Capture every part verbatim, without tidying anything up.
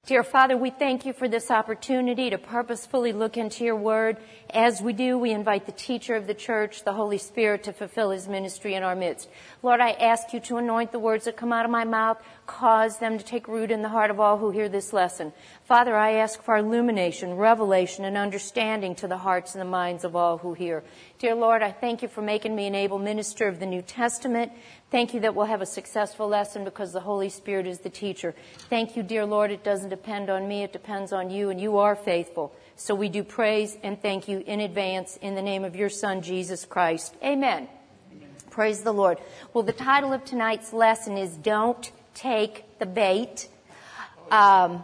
Dear Father, we thank you for this opportunity to purposefully look into your word. As we do, we invite the teacher of the church, the Holy Spirit, to fulfill his ministry in our midst. Lord, I ask you to anoint the words that come out of my mouth, cause them to take root in the heart of all who hear this lesson. Father, I ask for illumination, revelation, and understanding to the hearts and the minds of all who hear. Dear Lord, I thank you for making me an able minister of the New Testament. Thank you that we'll have a successful lesson because the Holy Spirit is the teacher. Thank you, dear Lord, it doesn't depend on me, it depends on you, and you are faithful. So we do praise and thank you in advance in the name of your Son, Jesus Christ. Amen. Amen. Praise the Lord. Well, the title of tonight's lesson is Don't Take the Bait. Um,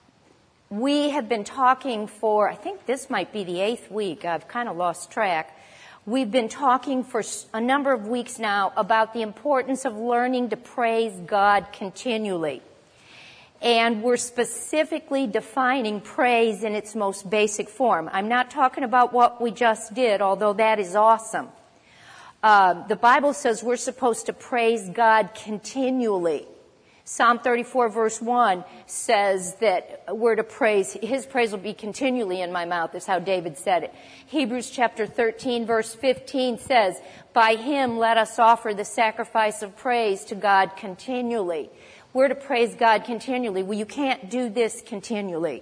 we have been talking for, I think this might be the eighth week. I've kind of lost track. We've been talking for a number of weeks now about the importance of learning to praise God continually. And we're specifically defining praise in its most basic form. I'm not talking about what we just did, although that is awesome. Uh, the Bible says we're supposed to praise God continually. Psalm thirty-four verse one says that we're to praise, his praise will be continually in my mouth, is how David said it. Hebrews chapter thirteen verse fifteen says, by him let us offer the sacrifice of praise to God continually. We're to praise God continually. Well, you can't do this continually.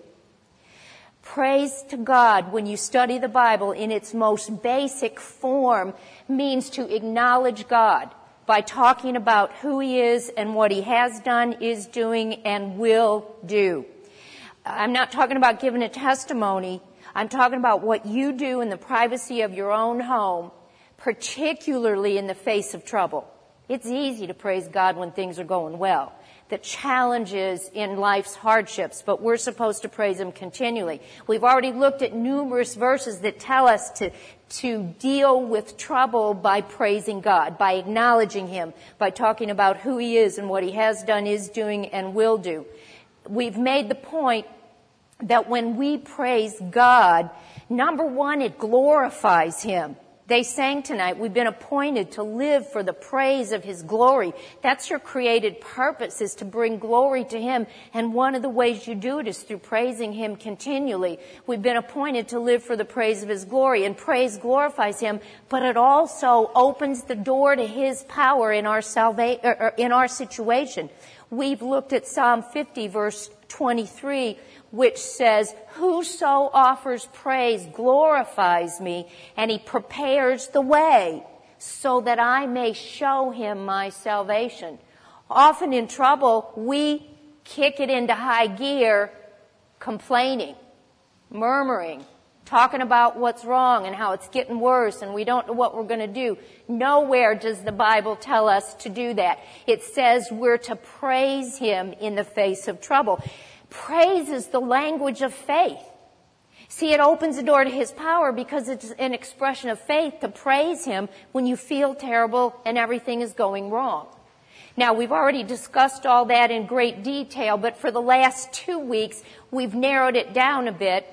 Praise to God when you study the Bible in its most basic form means to acknowledge God by talking about who he is and what he has done, is doing, and will do. I'm not talking about giving a testimony. I'm talking about what you do in the privacy of your own home, particularly in the face of trouble. It's easy to praise God when things are going well. The challenges in life's hardships, but we're supposed to praise him continually. We've already looked at numerous verses that tell us to, to deal with trouble by praising God, by acknowledging him, by talking about who he is and what he has done, is doing, and will do. We've made the point that when we praise God, number one, it glorifies him. They sang tonight, we've been appointed to live for the praise of his glory. That's your created purpose, is to bring glory to him. And one of the ways you do it is through praising him continually. We've been appointed to live for the praise of his glory. And praise glorifies him, but it also opens the door to his power in our salva- or in our situation. We've looked at Psalm fifty verse twenty-three, which says, whoso offers praise glorifies me, and he prepares the way so that I may show him my salvation. Often in trouble, we kick it into high gear, complaining, murmuring, talking about what's wrong and how it's getting worse and we don't know what we're going to do. Nowhere does the Bible tell us to do that. It says we're to praise him in the face of trouble. Praise is the language of faith. See, it opens the door to his power because it's an expression of faith to praise him when you feel terrible and everything is going wrong. Now, we've already discussed all that in great detail, but for the last two weeks, we've narrowed it down a bit,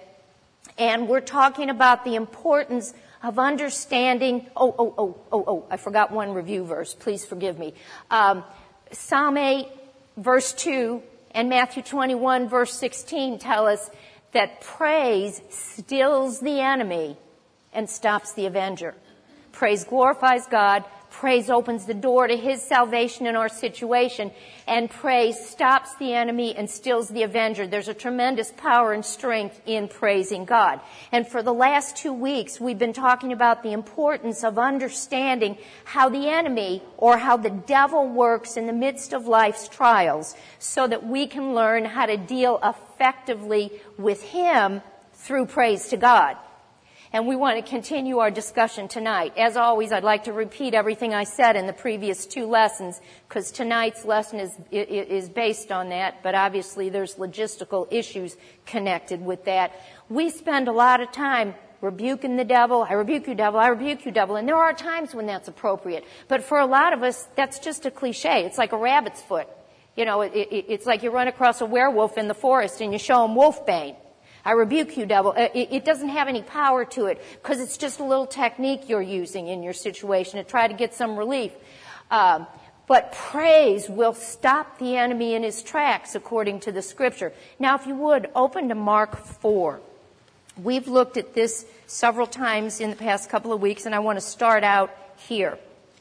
and we're talking about the importance of understanding, oh, oh, oh, oh, oh, I forgot one review verse. Please forgive me. Um, Psalm eight, verse two, and Matthew twenty-one, verse sixteen tell us that praise stills the enemy and stops the avenger. Praise glorifies God. Praise opens the door to his salvation in our situation. And praise stops the enemy and stills the avenger. There's a tremendous power and strength in praising God. And for the last two weeks, we've been talking about the importance of understanding how the enemy or how the devil works in the midst of life's trials so that we can learn how to deal effectively with him through praise to God. And we want to continue our discussion tonight. As always, I'd like to repeat everything I said in the previous two lessons because tonight's lesson is, is based on that, but obviously there's logistical issues connected with that. We spend a lot of time rebuking the devil. I rebuke you, devil. I rebuke you, devil. And there are times when that's appropriate. But for a lot of us, that's just a cliche. It's like a rabbit's foot. You know, it, it, it's like you run across a werewolf in the forest and you show him wolfbane. I rebuke you, devil. It, it doesn't have any power to it because it's just a little technique you're using in your situation to try to get some relief. Um, But praise will stop the enemy in his tracks, according to the Scripture. Now, if you would, open to Mark four. We've looked at this several times in the past couple of weeks, and I want to start out here.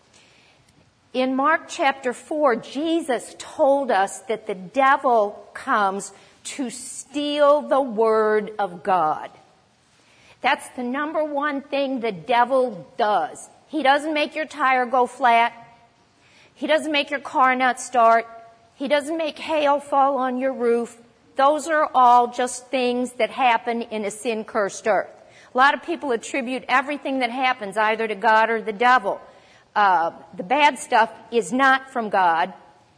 In Mark chapter four, Jesus told us that the devil comes to steal the Word of God. That's the number one thing the devil does. He doesn't make your tire go flat. He doesn't make your car not start. He doesn't make hail fall on your roof. Those are all just things that happen in a sin-cursed earth. A lot of people attribute everything that happens either to God or the devil. Uh, the bad stuff is not from God,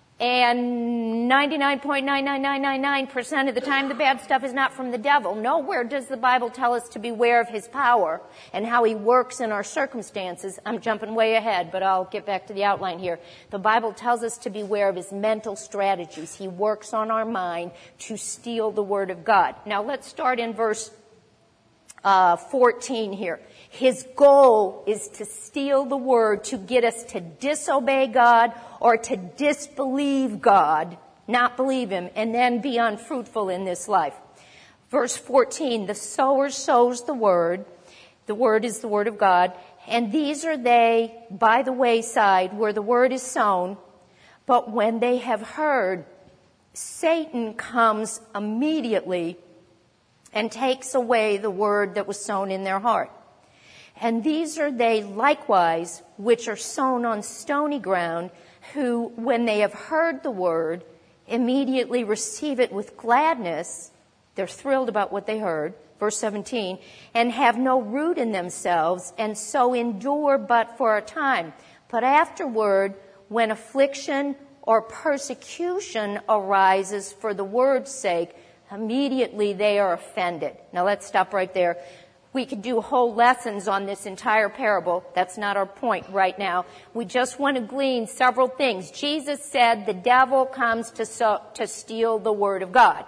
and ninety-nine point nine nine nine nine nine percent of the time the bad stuff is not from the devil. Nowhere does the Bible tell us to beware of his power and how he works in our circumstances. I'm jumping way ahead, but I'll get back to the outline here. The Bible tells us to beware of his mental strategies. He works on our mind to steal the Word of God. Now let's start in verse uh, fourteen here. His goal is to steal the Word, to get us to disobey God or to disbelieve God, not believe him, and then be unfruitful in this life. Verse fourteen, the sower sows the Word. The Word is the Word of God. And these are they by the wayside where the Word is sown. But when they have heard, Satan comes immediately and takes away the Word that was sown in their heart. And these are they likewise which are sown on stony ground, who, when they have heard the Word, immediately receive it with gladness. They're thrilled about what they heard. Verse seventeen, and have no root in themselves, and so endure but for a time. But afterward, when affliction or persecution arises for the word's sake, immediately they are offended. Now let's stop right there. We could do whole lessons on this entire parable. That's not our point right now. We just want to glean several things. Jesus said the devil comes to so, to steal the Word of God.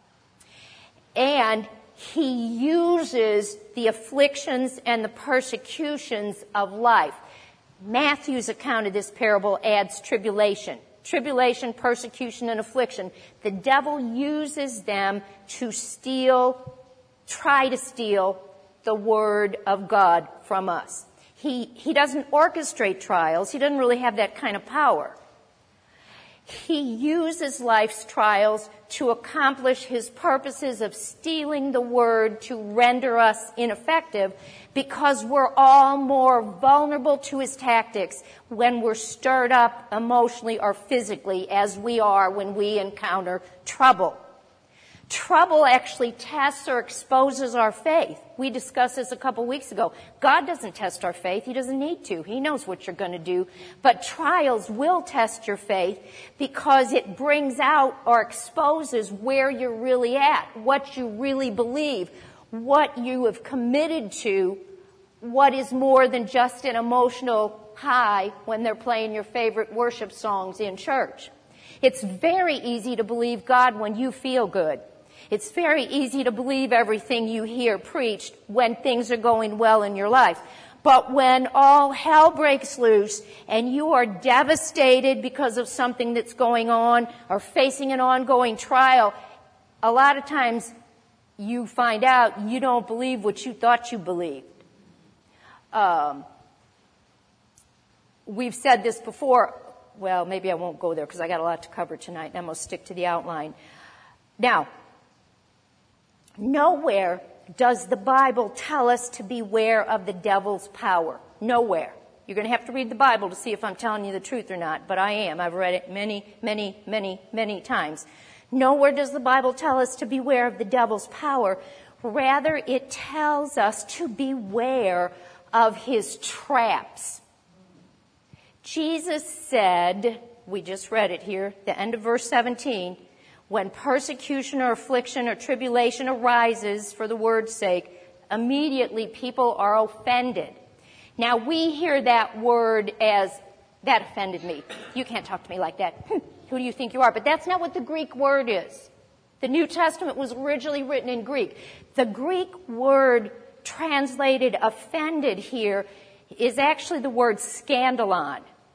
And he uses the afflictions and the persecutions of life. Matthew's account of this parable adds tribulation. Tribulation, persecution, and affliction. The devil uses them to steal, try to steal the Word of God from us. He, he doesn't orchestrate trials. He doesn't really have that kind of power. He uses life's trials to accomplish his purposes of stealing the Word to render us ineffective, because we're all more vulnerable to his tactics when we're stirred up emotionally or physically, as we are when we encounter trouble. Trouble actually tests or exposes our faith. We discussed this a couple weeks ago. God doesn't test our faith. He doesn't need to. He knows what you're going to do. But trials will test your faith because it brings out or exposes where you're really at, what you really believe, what you have committed to, what is more than just an emotional high when they're playing your favorite worship songs in church. It's very easy to believe God when you feel good. It's very easy to believe everything you hear preached when things are going well in your life. But when all hell breaks loose and you are devastated because of something that's going on or facing an ongoing trial, a lot of times you find out you don't believe what you thought you believed. Um, we've said this before. Well, maybe I won't go there because I got a lot to cover tonight, and I'm going to stick to the outline. Now, nowhere does the Bible tell us to beware of the devil's power. Nowhere. You're going to have to read the Bible to see if I'm telling you the truth or not, but I am. I've read it many, many, many, many times. Nowhere does the Bible tell us to beware of the devil's power. Rather, it tells us to beware of his traps. Jesus said, we just read it here, the end of verse seventeen, when persecution or affliction or tribulation arises for the word's sake, immediately people are offended. Now we hear that word as, that offended me. You can't talk to me like that. Who do you think you are? But that's not what the Greek word is. The New Testament was originally written in Greek. The Greek word translated offended here is actually the word scandalon.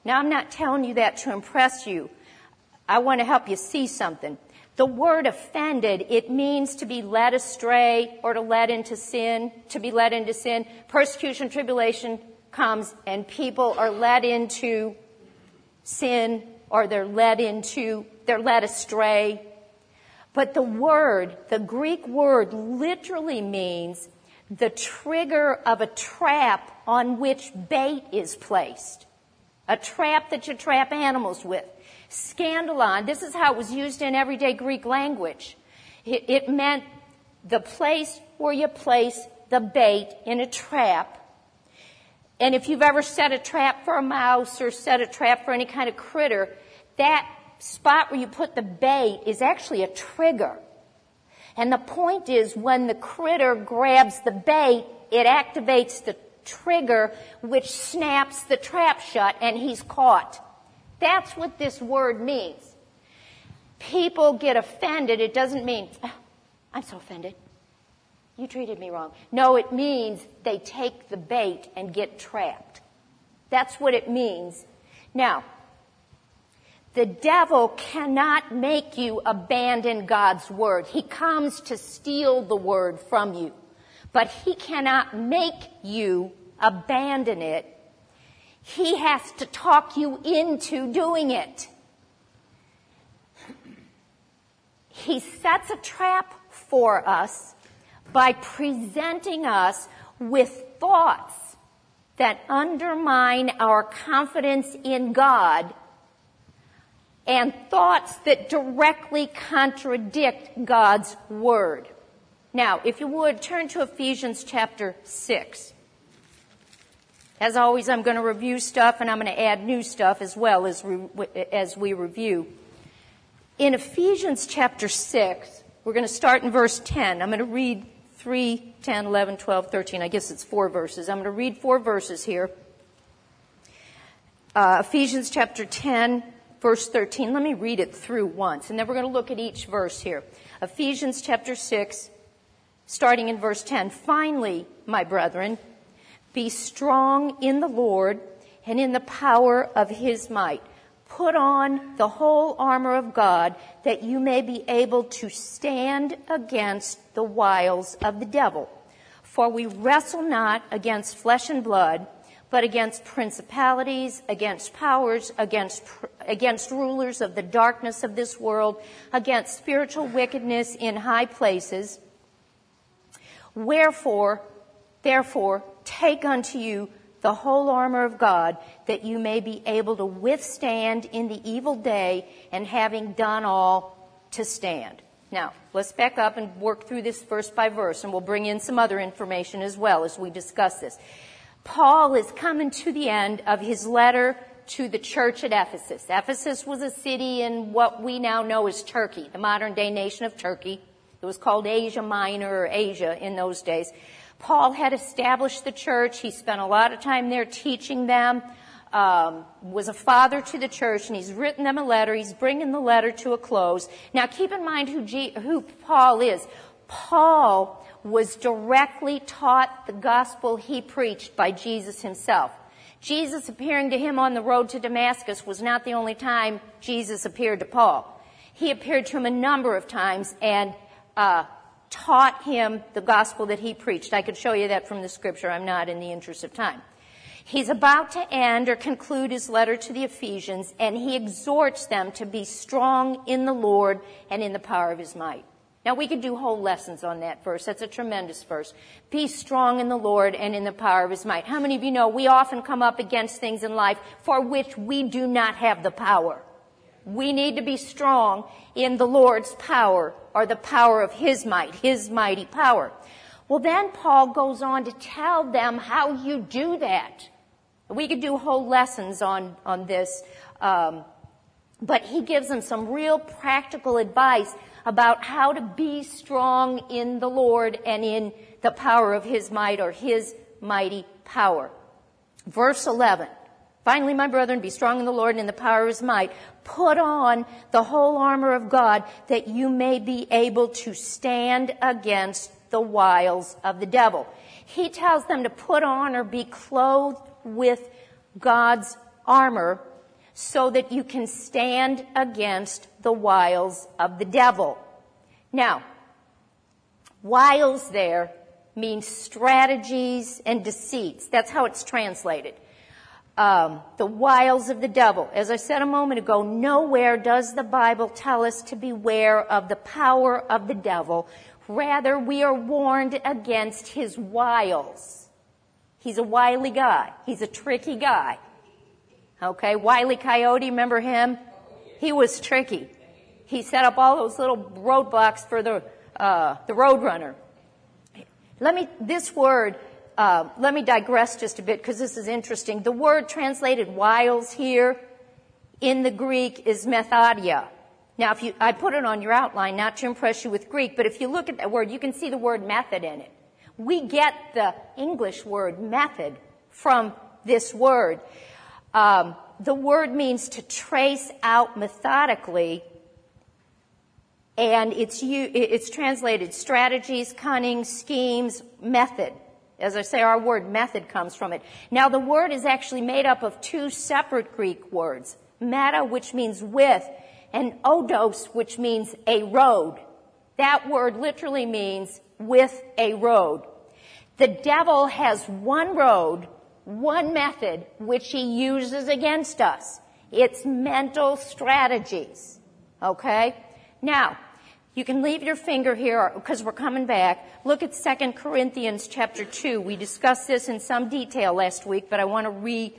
Now, I'm not telling you that to impress you. I want to help you see something. The word offended, it means to be led astray or to led into sin, to be led into sin. Persecution, tribulation comes and people are led into sin or they're led into, they're led astray. But the word, the Greek word literally means the trigger of a trap on which bait is placed. A trap that you trap animals with. Scandalon, this is how it was used in everyday Greek language. It, it meant the place where you place the bait in a trap. And if you've ever set a trap for a mouse or set a trap for any kind of critter, that spot where you put the bait is actually a trigger. And the point is when the critter grabs the bait, it activates the trigger which snaps the trap shut and he's caught. That's what this word means. People get offended. It doesn't mean, oh, I'm so offended. You treated me wrong. No, it means they take the bait and get trapped. That's what it means. Now, the devil cannot make you abandon God's word. He comes to steal the word from you. But he cannot make you abandon it. He has to talk you into doing it. He sets a trap for us by presenting us with thoughts that undermine our confidence in God and thoughts that directly contradict God's word. Now, if you would, turn to Ephesians chapter six. As always, I'm going to review stuff and I'm going to add new stuff as well as, re- as we review. In Ephesians chapter six, we're going to start in verse ten. I'm going to read three, ten, eleven, twelve, thirteen. I guess it's four verses. I'm going to read four verses here. Uh, Ephesians chapter ten, verse thirteen. Let me read it through once, and then we're going to look at each verse here. Ephesians chapter six, starting in verse ten. Finally, my brethren, be strong in the Lord and in the power of his might. Put on the whole armor of God that you may be able to stand against the wiles of the devil. For we wrestle not against flesh and blood, but against principalities, against powers, against, against rulers of the darkness of this world, against spiritual wickedness in high places. Wherefore, therefore, take unto you the whole armor of God, that you may be able to withstand in the evil day, and having done all, to stand. Now, let's back up and work through this verse by verse, and we'll bring in some other information as well as we discuss this. Paul is coming to the end of his letter to the church at Ephesus. Ephesus was a city in what we now know as Turkey, the modern-day nation of Turkey. It was called Asia Minor or Asia in those days. Paul had established the church. He spent a lot of time there teaching them, um, was a father to the church, and he's written them a letter. He's bringing the letter to a close. Now, keep in mind who, G- who Paul is. Paul was directly taught the gospel he preached by Jesus himself. Jesus appearing to him on the road to Damascus was not the only time Jesus appeared to Paul. He appeared to him a number of times and uh taught him the gospel that he preached. I could show you that from the scripture. I'm not in the interest of time. He's about to end or conclude his letter to the Ephesians, and he exhorts them to be strong in the Lord and in the power of his might. Now, we could do whole lessons on that verse. That's a tremendous verse. Be strong in the Lord and in the power of his might. How many of you know we often come up against things in life for which we do not have the power? We need to be strong in the Lord's power, or the power of his might, his mighty power. Well, then Paul goes on to tell them how you do that. We could do whole lessons on, on this, um, but he gives them some real practical advice about how to be strong in the Lord and in the power of his might, or his mighty power. Verse eleven. Finally, my brethren, be strong in the Lord and in the power of his might. Put on the whole armor of God, that you may be able to stand against the wiles of the devil. He tells them to put on or be clothed with God's armor so that you can stand against the wiles of the devil. Now, wiles there means strategies and deceits. That's how it's translated. Um, the wiles of the devil. As I said a moment ago, nowhere does the Bible tell us to beware of the power of the devil. Rather, we are warned against his wiles. He's a wily guy. He's a tricky guy. Okay, Wile E. Coyote, remember him? He was tricky. He set up all those little roadblocks for the uh, the Roadrunner. Let me, this word, uh, let me digress just a bit because this is interesting. The word translated wiles here in the Greek is methodia. Now, if you, I put it on your outline not to impress you with Greek, but if you look at that word, you can see the word method in it. We get the English word method from this word. Um, the word means to trace out methodically, and it's it's translated strategies, cunning, schemes, method. As I say, our word method comes from it. Now, the word is actually made up of two separate Greek words, meta, which means with, and odos, which means a road. That word literally means with a road. The devil has one road, one method, which he uses against us. It's mental strategies. Okay? Now, you can leave your finger here because we're coming back. Look at Second Corinthians chapter two. We discussed this in some detail last week, but I want to re...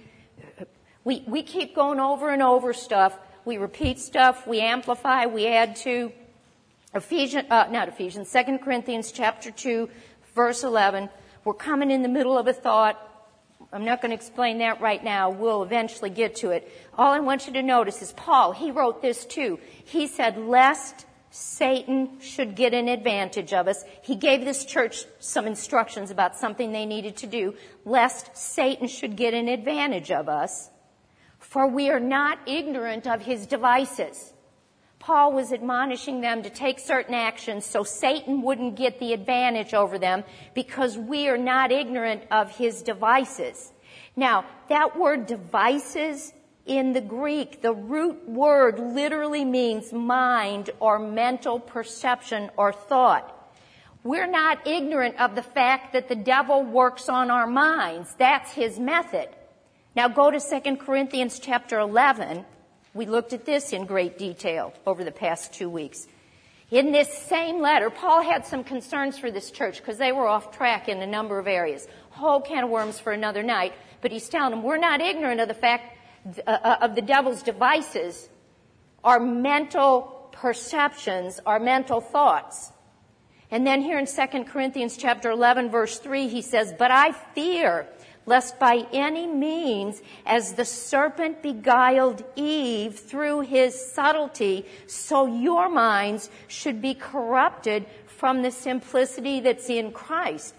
We, we keep going over and over stuff. We repeat stuff. We amplify. We add to. Ephesians, uh, not Ephesians, Second Corinthians chapter two, verse eleven. We're coming in the middle of a thought. I'm not going to explain that right now. We'll eventually get to it. All I want you to notice is Paul, he wrote this too. He said, lest Satan should get an advantage of us. He gave this church some instructions about something they needed to do. Lest Satan should get an advantage of us. For we are not ignorant of his devices. Paul was admonishing them to take certain actions so Satan wouldn't get the advantage over them because we are not ignorant of his devices. Now, that word devices in the Greek, the root word literally means mind or mental perception or thought. We're not ignorant of the fact that the devil works on our minds. That's his method. Now go to Second Corinthians chapter eleven. We looked at this in great detail over the past two weeks. In this same letter, Paul had some concerns for this church because they were off track in a number of areas. Whole can of worms for another night. But he's telling them, we're not ignorant of the fact uh, of the devil's devices, our mental perceptions, our mental thoughts. And then here in Second Corinthians chapter eleven, verse three, he says, but I fear lest by any means, as the serpent beguiled Eve through his subtlety, so your minds should be corrupted from the simplicity that's in Christ.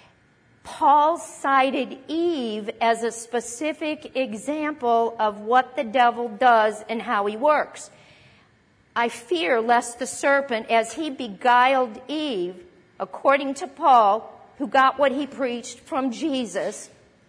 Paul cited Eve as a specific example of what the devil does and how he works. I fear lest the serpent, as he beguiled Eve, according to Paul, who got what he preached from Jesus,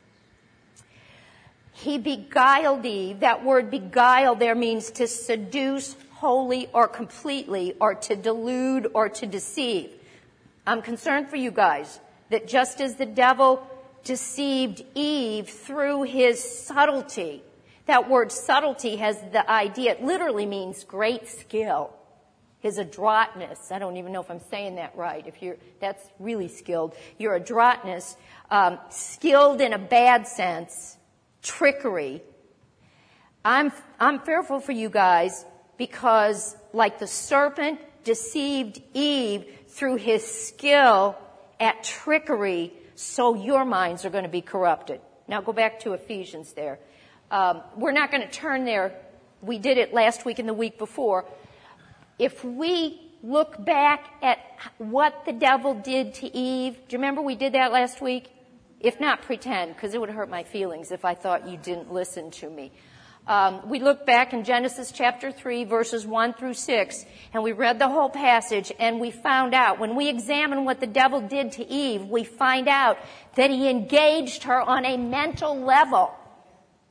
he beguiled Eve. That word beguile there means to seduce wholly or completely, or to delude or to deceive. I'm concerned for you guys that just as the devil deceived Eve through his subtlety, that word subtlety has the idea, it literally means great skill. His adroitness. I don't even know if I'm saying that right. If you're, that's really skilled. Your adroitness, um, skilled in a bad sense, trickery. I'm, I'm fearful for you guys because like the serpent deceived Eve through his skill at trickery, so your minds are going to be corrupted. Now go back to Ephesians there. Um, we're not going to turn there. We did it last week and the week before. If we look back at what the devil did to Eve, do you remember we did that last week? If not, pretend, because it would hurt my feelings if I thought you didn't listen to me. Um, we looked back in Genesis chapter three, verses one through six, and we read the whole passage, and we found out, when we examine what the devil did to Eve, we find out that he engaged her on a mental level.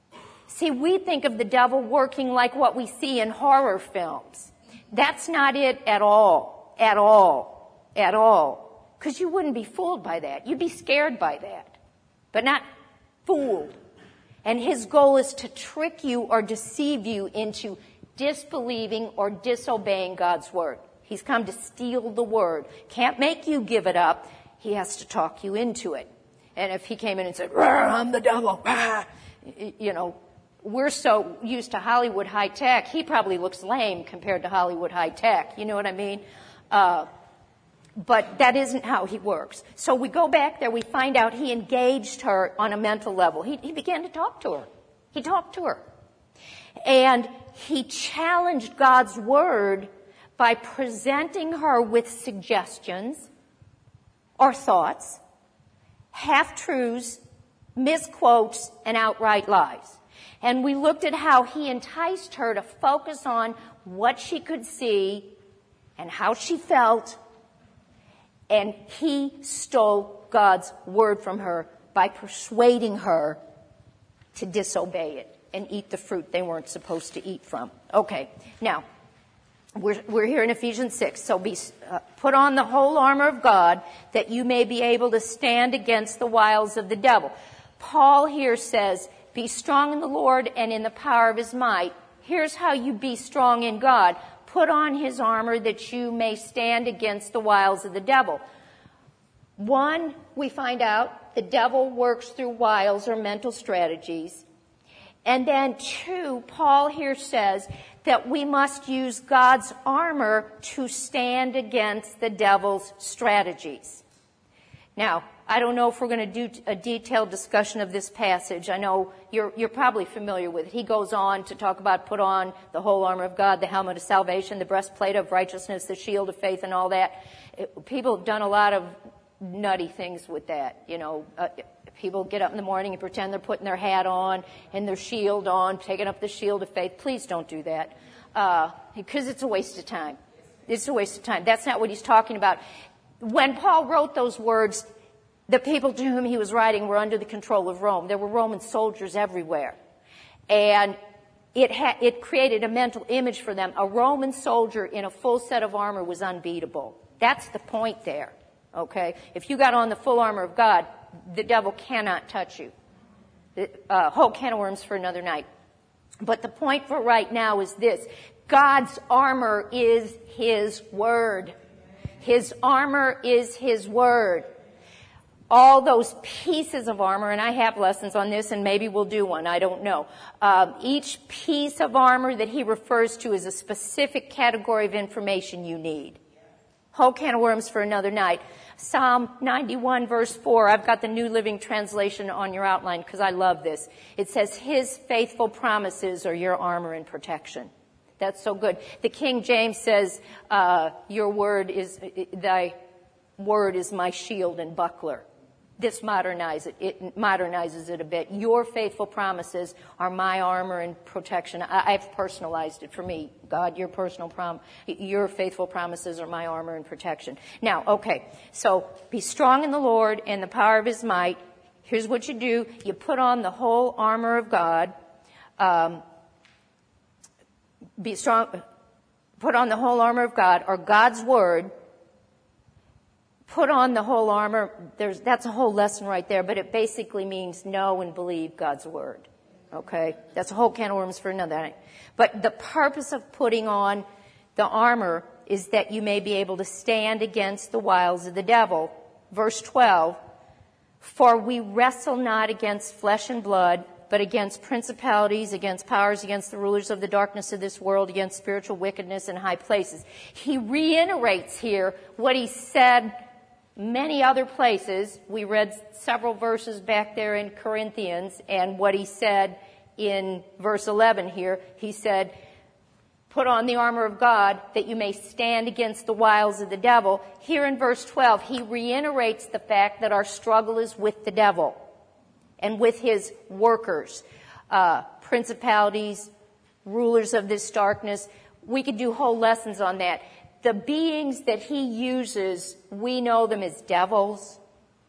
See, we think of the devil working like what we see in horror films. That's not it at all, at all, at all. Because you wouldn't be fooled by that. You'd be scared by that, but not fooled. And his goal is to trick you or deceive you into disbelieving or disobeying God's word. He's come to steal the word. Can't make you give it up. He has to talk you into it. And if he came in and said, I'm the devil, rah, you know, we're so used to Hollywood high tech, he probably looks lame compared to Hollywood high tech. You know what I mean? Uh, but that isn't how he works. So we go back there, we find out he engaged her on a mental level. He, he began to talk to her. He talked to her. And he challenged God's word by presenting her with suggestions or thoughts, half-truths, misquotes, and outright lies. And we looked at how he enticed her to focus on what she could see and how she felt, and he stole God's word from her by persuading her to disobey it and eat the fruit they weren't supposed to eat from. Okay, now, we're, we're here in Ephesians six, so be, uh, put on the whole armor of God that you may be able to stand against the wiles of the devil. Paul here says, be strong in the Lord and in the power of his might. Here's how you be strong in God. Put on his armor that you may stand against the wiles of the devil. One, we find out the devil works through wiles or mental strategies. And then two, Paul here says that we must use God's armor to stand against the devil's strategies. Now, I don't know if we're going to do a detailed discussion of this passage. I know you're, you're probably familiar with it. He goes on to talk about put on the whole armor of God, the helmet of salvation, the breastplate of righteousness, the shield of faith, and all that. It, people have done a lot of nutty things with that. You know, uh, people get up in the morning and pretend they're putting their hat on and their shield on, taking up the shield of faith. Please don't do that, uh, because it's a waste of time. It's a waste of time. That's not what he's talking about. When Paul wrote those words, the people to whom he was writing were under the control of Rome. There were Roman soldiers everywhere. And it ha- it created a mental image for them. A Roman soldier in a full set of armor was unbeatable. That's the point there, okay? If you got on the full armor of God, the devil cannot touch you. The, uh, whole can of worms for another night. But the point for right now is this. God's armor is his word. His armor is his word. All those pieces of armor, and I have lessons on this, and maybe we'll do one, I don't know. Uh, each piece of armor that he refers to is a specific category of information you need. Whole can of worms for another night. Psalm ninety-one verse four, I've got the New Living Translation on your outline because I love this. It says, his faithful promises are your armor and protection. That's so good. The King James says, uh, your word is, thy word is my shield and buckler. This modernizes it. It modernizes it a bit. Your faithful promises are my armor and protection. I, I've personalized it for me. God, your personal prom, your faithful promises are my armor and protection. Now, okay, so be strong in the Lord and the power of his might. Here's what you do. You put on the whole armor of God. Um, be strong, put on the whole armor of God, or God's word. Put on the whole armor. There's, that's a whole lesson right there, but it basically means know and believe God's word. Okay? That's a whole can of worms for another night. But the purpose of putting on the armor is that you may be able to stand against the wiles of the devil. Verse twelve, for we wrestle not against flesh and blood, but against principalities, against powers, against the rulers of the darkness of this world, against spiritual wickedness in high places. He reiterates here what he said many other places. We read several verses back there in Corinthians, and what he said in verse eleven here, he said, put on the armor of God that you may stand against the wiles of the devil. Here in verse twelve, he reiterates the fact that our struggle is with the devil and with his workers, uh, principalities, rulers of this darkness. We could do whole lessons on that. The beings that he uses, we know them as devils.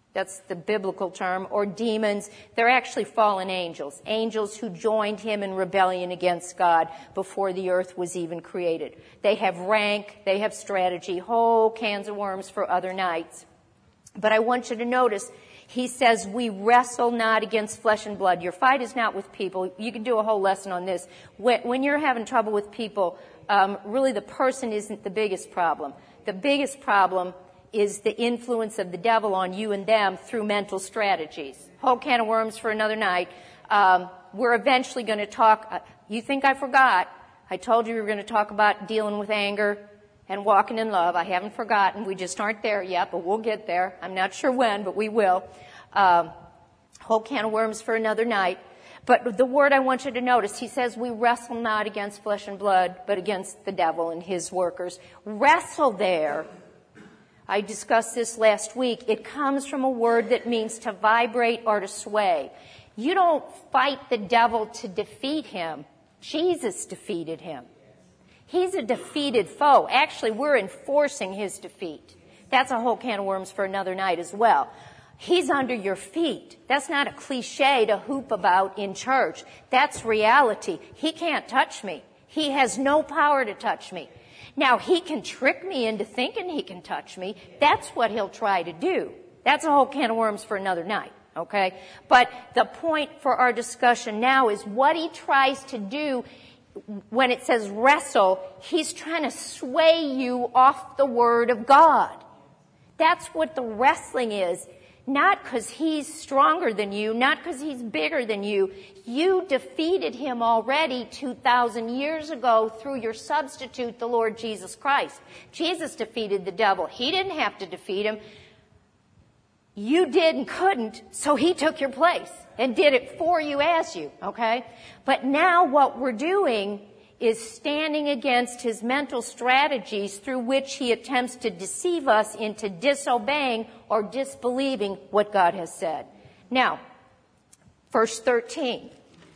That's the biblical term, or demons. They're actually fallen angels, angels who joined him in rebellion against God before the earth was even created. They have rank, they have strategy, whole cans of worms for other nights. But I want you to notice, he says, we wrestle not against flesh and blood. Your fight is not with people. You can do a whole lesson on this. When, when you're having trouble with people, um, really the person isn't the biggest problem. The biggest problem is the influence of the devil on you and them through mental strategies. Whole can of worms for another night. Um, we're eventually going to talk. Uh, you think I forgot? I told you we were going to talk about dealing with anger and walking in love. I haven't forgotten. We just aren't there yet, but we'll get there. I'm not sure when, but we will. Um, whole can of worms for another night. But the word I want you to notice, he says, we wrestle not against flesh and blood, but against the devil and his workers. Wrestle there, I discussed this last week. It comes from a word that means to vibrate or to sway. You don't fight the devil to defeat him. Jesus defeated him. He's a defeated foe. Actually, we're enforcing his defeat. That's a whole can of worms for another night as well. He's under your feet. That's not a cliche to hoop about in church. That's reality. He can't touch me. He has no power to touch me. Now, he can trick me into thinking he can touch me. That's what he'll try to do. That's a whole can of worms for another night, okay? But the point for our discussion now is what he tries to do when it says wrestle. He's trying to sway you off the Word of God. That's what the wrestling is. Not because he's stronger than you, not because he's bigger than you. You defeated him already two thousand years ago through your substitute, the Lord Jesus Christ. Jesus defeated the devil. He didn't have to defeat him. You did and couldn't, so he took your place and did it for you as you, okay? But now what we're doing is standing against his mental strategies through which he attempts to deceive us into disobeying or disbelieving what God has said. Now, verse thirteen.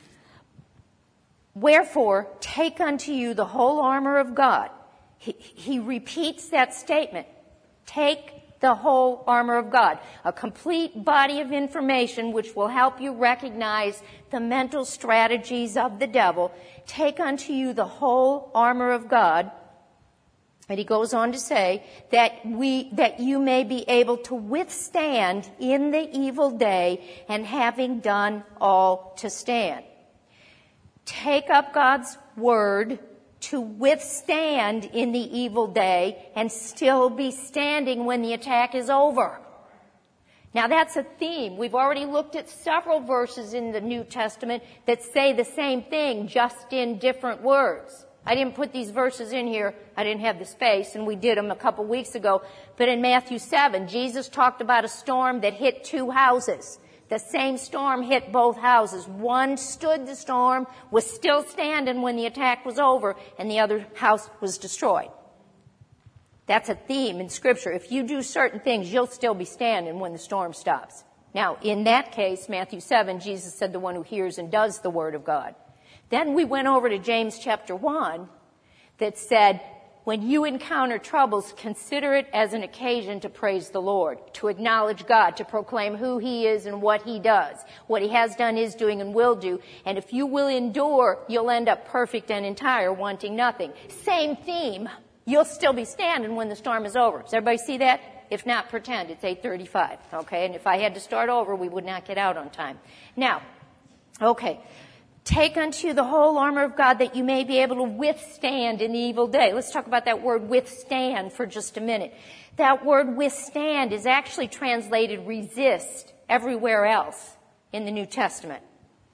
Wherefore, take unto you the whole armor of God. He, he repeats that statement. Take the whole armor of God. A complete body of information which will help you recognize the mental strategies of the devil. Take unto you the whole armor of God. And he goes on to say that we, that you may be able to withstand in the evil day, and having done all to stand. Take up God's word to withstand in the evil day and still be standing when the attack is over. Now that's a theme. We've already looked at several verses in the New Testament that say the same thing, just in different words. I didn't put these verses in here. I didn't have the space, and we did them a couple weeks ago. But in Matthew seven, Jesus talked about a storm that hit two houses. The same storm hit both houses. One stood the storm, was still standing when the attack was over, and the other house was destroyed. That's a theme in Scripture. If you do certain things, you'll still be standing when the storm stops. Now, in that case, Matthew seven, Jesus said the one who hears and does the Word of God. Then we went over to James chapter one that said, when you encounter troubles, consider it as an occasion to praise the Lord, to acknowledge God, to proclaim who He is and what He does, what He has done, is doing, and will do. And if you will endure, you'll end up perfect and entire, wanting nothing. Same theme. You'll still be standing when the storm is over. Does everybody see that? If not, pretend. It's eight thirty-five, okay? And if I had to start over, we would not get out on time. Now, okay. Take unto you the whole armor of God that you may be able to withstand in the evil day. Let's talk about that word withstand for just a minute. That word withstand is actually translated resist everywhere else in the New Testament.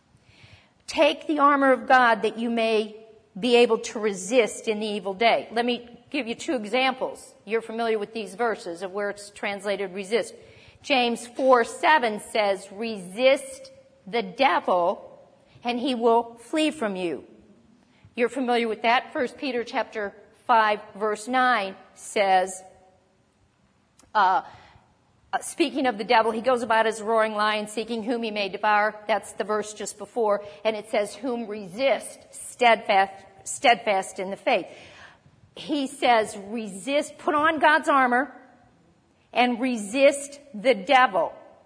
Take the armor of God that you may be able to resist in the evil day. Let me give you two examples. You're familiar with these verses of where it's translated resist. James four seven says, resist the devil and he will flee from you. You're familiar with that. First Peter chapter five verse nine says, uh, uh, speaking of the devil, he goes about as a roaring lion seeking whom he may devour. That's the verse just before. And it says, whom resist steadfast, steadfast in the faith. He says, resist, put on God's armor and resist the devil.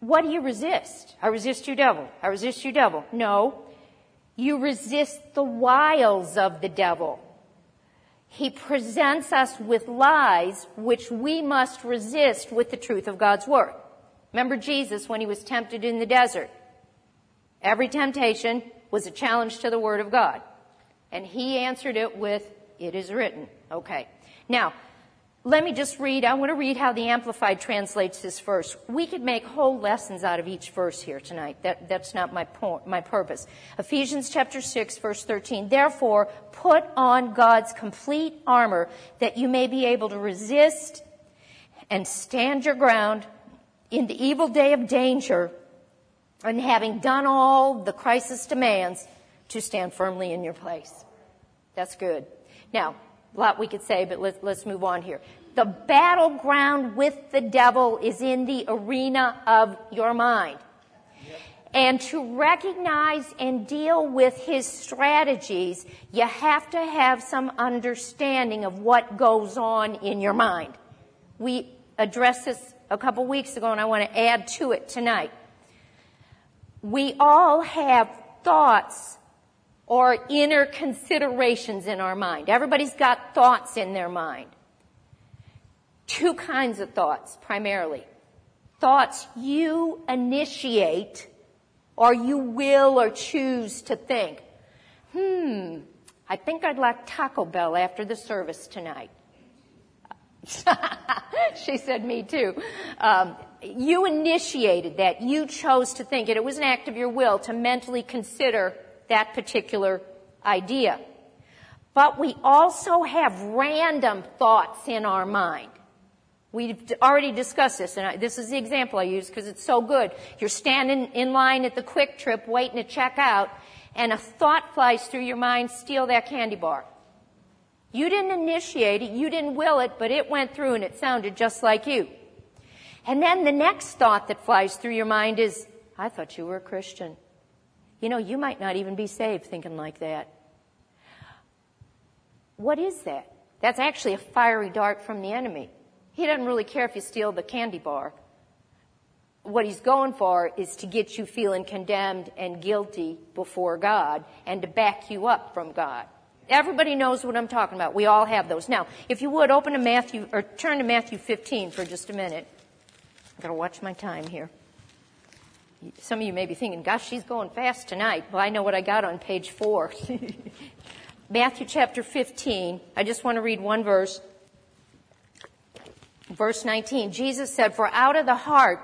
what do you resist? I resist you, devil. I resist you, devil. No. You resist the wiles of the devil. He presents us with lies which we must resist with the truth of God's word. Remember Jesus when he was tempted in the desert. Every temptation was a challenge to the word of God. And he answered it with, it is written. Okay. Now, let me just read. I want to read how the Amplified translates this verse. We could make whole lessons out of each verse here tonight. That, that's not my point, my purpose. Ephesians chapter six, verse thirteen. Therefore, put on God's complete armor that you may be able to resist and stand your ground in the evil day of danger, and having done all the crisis demands, to stand firmly in your place. That's good. Now, a lot we could say, but let's, let's move on here. The battleground with the devil is in the arena of your mind. Yep. And to recognize and deal with his strategies, you have to have some understanding of what goes on in your mind. We addressed this a couple weeks ago, and I want to add to it tonight. We all have thoughts or inner considerations in our mind. Everybody's got thoughts in their mind. Two kinds of thoughts, primarily. Thoughts you initiate or you will or choose to think, hmm, I think I'd like Taco Bell after the service tonight. She said me too. Um, you initiated that. You chose to think it. It was an act of your will to mentally consider that particular idea. But we also have random thoughts in our mind. We've already discussed this, and I, this is the example I use because it's so good. You're standing in line at the Quick Trip waiting to check out, and a thought flies through your mind, steal that candy bar. You didn't initiate it, you didn't will it, but it went through and it sounded just like you. And then the next thought that flies through your mind is, I thought you were a Christian. You know, you might not even be saved thinking like that. What is that? That's actually a fiery dart from the enemy. He doesn't really care if you steal the candy bar. What he's going for is to get you feeling condemned and guilty before God and to back you up from God. Everybody knows what I'm talking about. We all have those. Now, if you would, open to Matthew, or turn to Matthew fifteen for just a minute. I've got to watch my time here. Some of you may be thinking, gosh, she's going fast tonight. Well, I know what I got on page four. Matthew chapter fifteen. I just want to read one verse. Verse nineteen. Jesus said, for out of the heart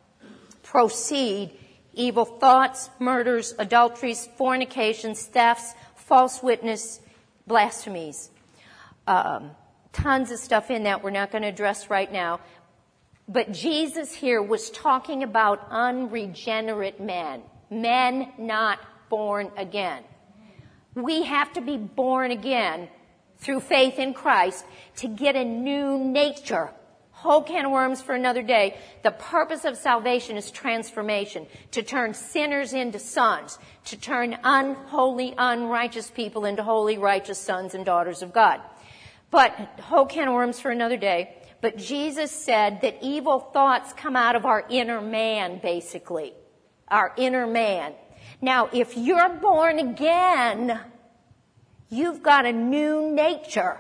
proceed evil thoughts, murders, adulteries, fornications, thefts, false witness, blasphemies. Um, tons of stuff in that we're not going to address right now. But Jesus here was talking about unregenerate men, men not born again. We have to be born again through faith in Christ to get a new nature. Whole can of worms for another day. The purpose of salvation is transformation, to turn sinners into sons, to turn unholy, unrighteous people into holy, righteous sons and daughters of God. But whole can of worms for another day. But Jesus said that evil thoughts come out of our inner man, basically. Our inner man. Now, if you're born again, you've got a new nature.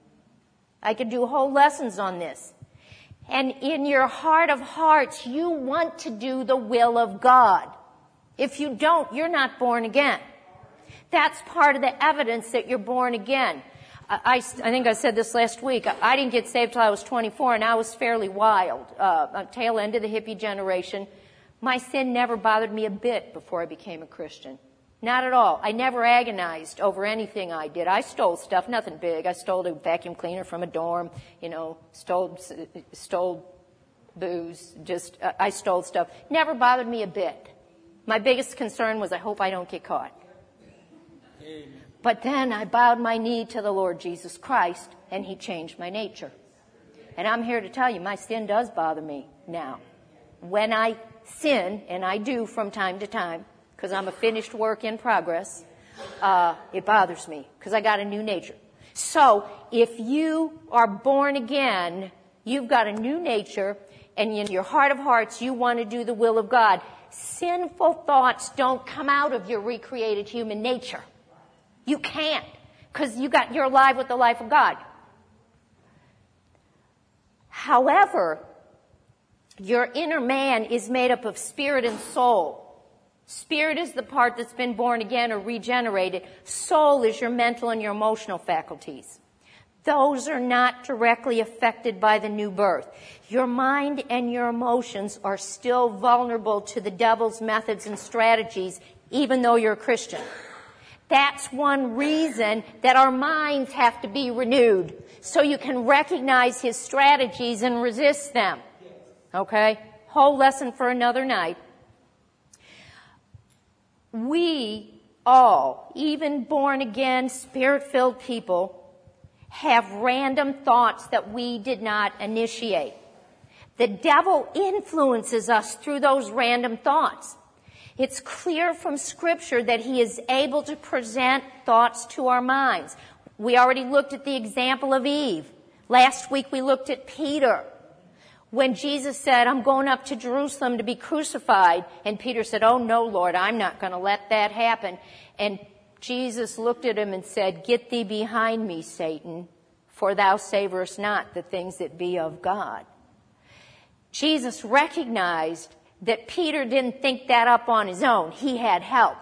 I could do whole lessons on this. And in your heart of hearts, you want to do the will of God. If you don't, you're not born again. That's part of the evidence that you're born again. I, I, I think I said this last week. I, I didn't get saved till I was twenty-four, and I was fairly wild. Uh, tail end of the hippie generation. My sin never bothered me a bit before I became a Christian. Not at all. I never agonized over anything I did. I stole stuff, nothing big. I stole a vacuum cleaner from a dorm, you know, stole, stole booze, just, uh, I stole stuff. Never bothered me a bit. My biggest concern was I hope I don't get caught. Amen. But then I bowed my knee to the Lord Jesus Christ, and He changed my nature. And I'm here to tell you, my sin does bother me now. When I sin, and I do from time to time, because I'm a finished work in progress, uh, it bothers me because I got a new nature. So if you are born again, you've got a new nature, and in your heart of hearts you want to do the will of God, sinful thoughts don't come out of your recreated human nature. You can't, because you got, you're alive with the life of God. However, your inner man is made up of spirit and soul. Spirit is the part that's been born again or regenerated. Soul is your mental and your emotional faculties. Those are not directly affected by the new birth. Your mind and your emotions are still vulnerable to the devil's methods and strategies, even though you're a Christian. That's one reason that our minds have to be renewed, so you can recognize his strategies and resist them. Okay? Whole lesson for another night. We all, even born-again, spirit-filled people, have random thoughts that we did not initiate. The devil influences us through those random thoughts. It's clear from Scripture that he is able to present thoughts to our minds. We already looked at the example of Eve. Last week we looked at Peter. When Jesus said, I'm going up to Jerusalem to be crucified, and Peter said, oh no, Lord, I'm not going to let that happen. And Jesus looked at him and said, get thee behind me, Satan, for thou savorest not the things that be of God. Jesus recognized that Peter didn't think that up on his own. He had help.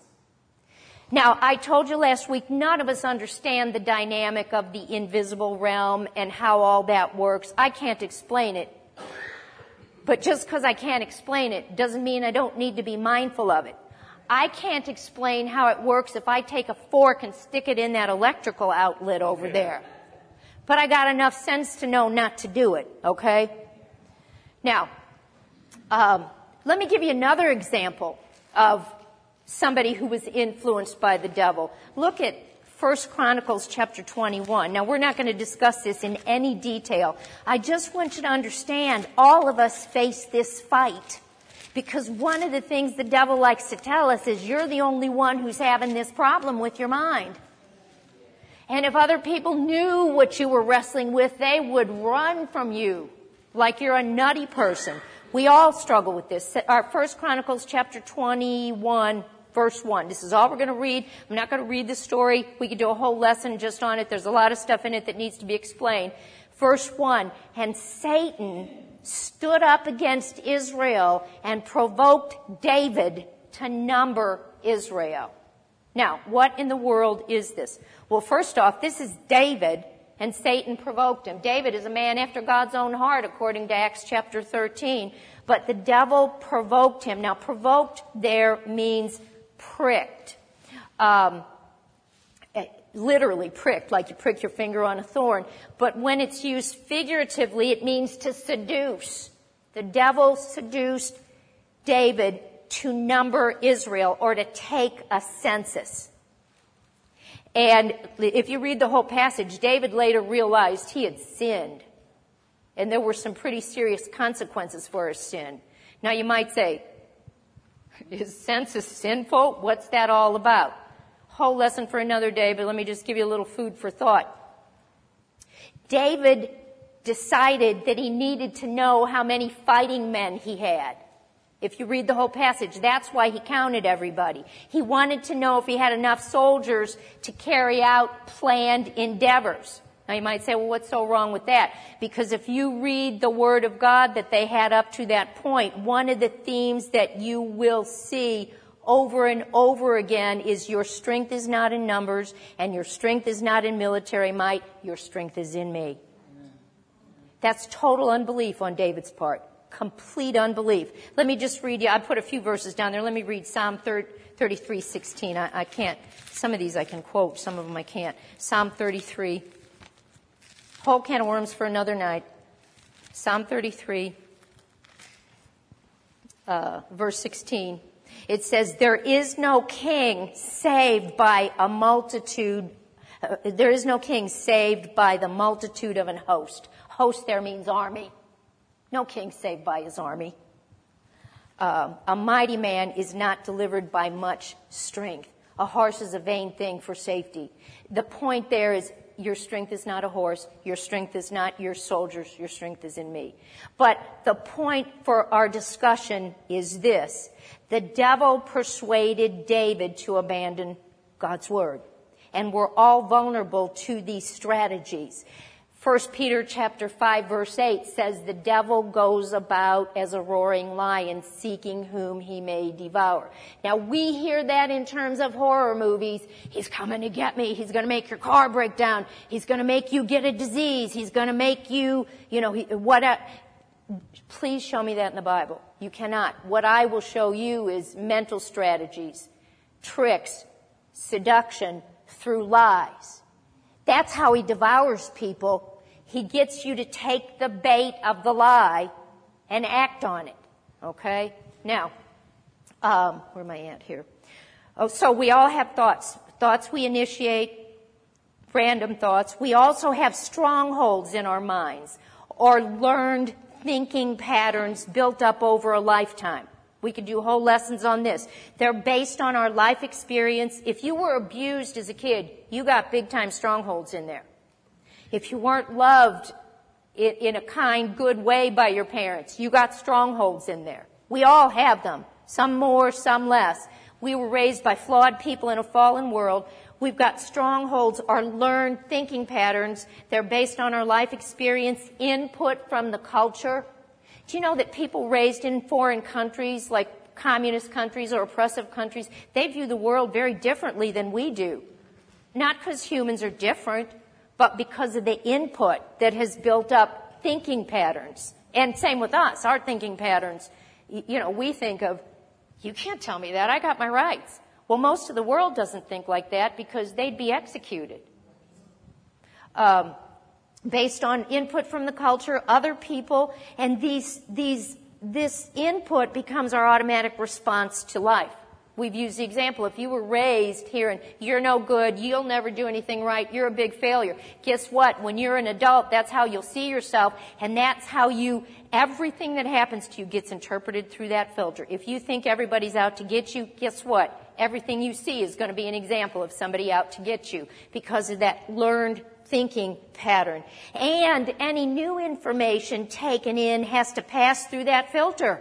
Now, I told you last week, none of us understand the dynamic of the invisible realm and how all that works. I can't explain it. But just because I can't explain it doesn't mean I don't need to be mindful of it. I can't explain how it works if I take a fork and stick it in that electrical outlet over there. But I got enough sense to know not to do it, okay? Now, um, let me give you another example of somebody who was influenced by the devil. Look at First Chronicles chapter twenty-one. Now, we're not going to discuss this in any detail. I just want you to understand all of us face this fight. Because one of the things the devil likes to tell us is you're the only one who's having this problem with your mind. And if other people knew what you were wrestling with, they would run from you like you're a nutty person. We all struggle with this. Our First Chronicles chapter twenty-one, verse one. This is all we're going to read. I'm not going to read the story. We could do a whole lesson just on it. There's a lot of stuff in it that needs to be explained. Verse one, and Satan stood up against Israel and provoked David to number Israel. Now, what in the world is this? Well, first off, this is David, and Satan provoked him. David is a man after God's own heart, according to Acts chapter thirteen. But the devil provoked him. Now, provoked there means pricked. Um, literally pricked, like you prick your finger on a thorn. But when it's used figuratively, it means to seduce. The devil seduced David to number Israel, or to take a census. And if you read the whole passage, David later realized he had sinned. And there were some pretty serious consequences for his sin. Now you might say, is census sinful? What's that all about? Whole lesson for another day, but let me just give you a little food for thought. David decided that he needed to know how many fighting men he had. If you read the whole passage, that's why he counted everybody. He wanted to know if he had enough soldiers to carry out planned endeavors. Now you might say, well, what's so wrong with that? Because if you read the Word of God that they had up to that point, one of the themes that you will see over and over again is your strength is not in numbers and your strength is not in military might. Your strength is in me. Amen. That's total unbelief on David's part. Complete unbelief. Let me just read you. I put a few verses down there. Let me read Psalm thirty-three sixteen. I, I can't. Some of these I can quote. Some of them I can't. Psalm thirty-three. Whole can of worms for another night. Psalm thirty-three, uh, verse sixteen. It says, there is no king saved by a multitude. Uh, there is no king saved by the multitude of an host. Host there means army. No king saved by his army. Uh, a mighty man is not delivered by much strength. A horse is a vain thing for safety. The point there is your strength is not a horse. Your strength is not your soldiers. Your strength is in me. But the point for our discussion is this. The devil persuaded David to abandon God's word. And we're all vulnerable to these strategies. First Peter chapter five verse eight says the devil goes about as a roaring lion seeking whom he may devour. Now we hear that in terms of horror movies. He's coming to get me. He's going to make your car break down. He's going to make you get a disease. He's going to make you, you know, what. Please show me that in the Bible. You cannot. What I will show you is mental strategies, tricks, seduction through lies. That's how he devours people. He gets you to take the bait of the lie and act on it. Okay? Now, um, where am I at here? Oh, so we all have thoughts. Thoughts we initiate, random thoughts. We also have strongholds in our minds or learned thinking patterns built up over a lifetime. We could do whole lessons on this. They're based on our life experience. If you were abused as a kid, you got big-time strongholds in there. If you weren't loved in a kind, good way by your parents, you got strongholds in there. We all have them. Some more, some less. We were raised by flawed people in a fallen world. We've got strongholds, our learned thinking patterns. They're based on our life experience, input from the culture. Do you know that people raised in foreign countries, like communist countries or oppressive countries, they view the world very differently than we do? Not because humans are different, but because of the input that has built up thinking patterns. And same with us, our thinking patterns. You know, we think of, you can't tell me that, I got my rights. Well, most of the world doesn't think like that because they'd be executed. Um, based on input from the culture, other people, and these, these, this input becomes our automatic response to life. We've used the example, if you were raised hearing, you're no good, you'll never do anything right, you're a big failure. Guess what? When you're an adult, that's how you'll see yourself, and that's how you, everything that happens to you gets interpreted through that filter. If you think everybody's out to get you, guess what? Everything you see is going to be an example of somebody out to get you because of that learned thinking pattern. And any new information taken in has to pass through that filter.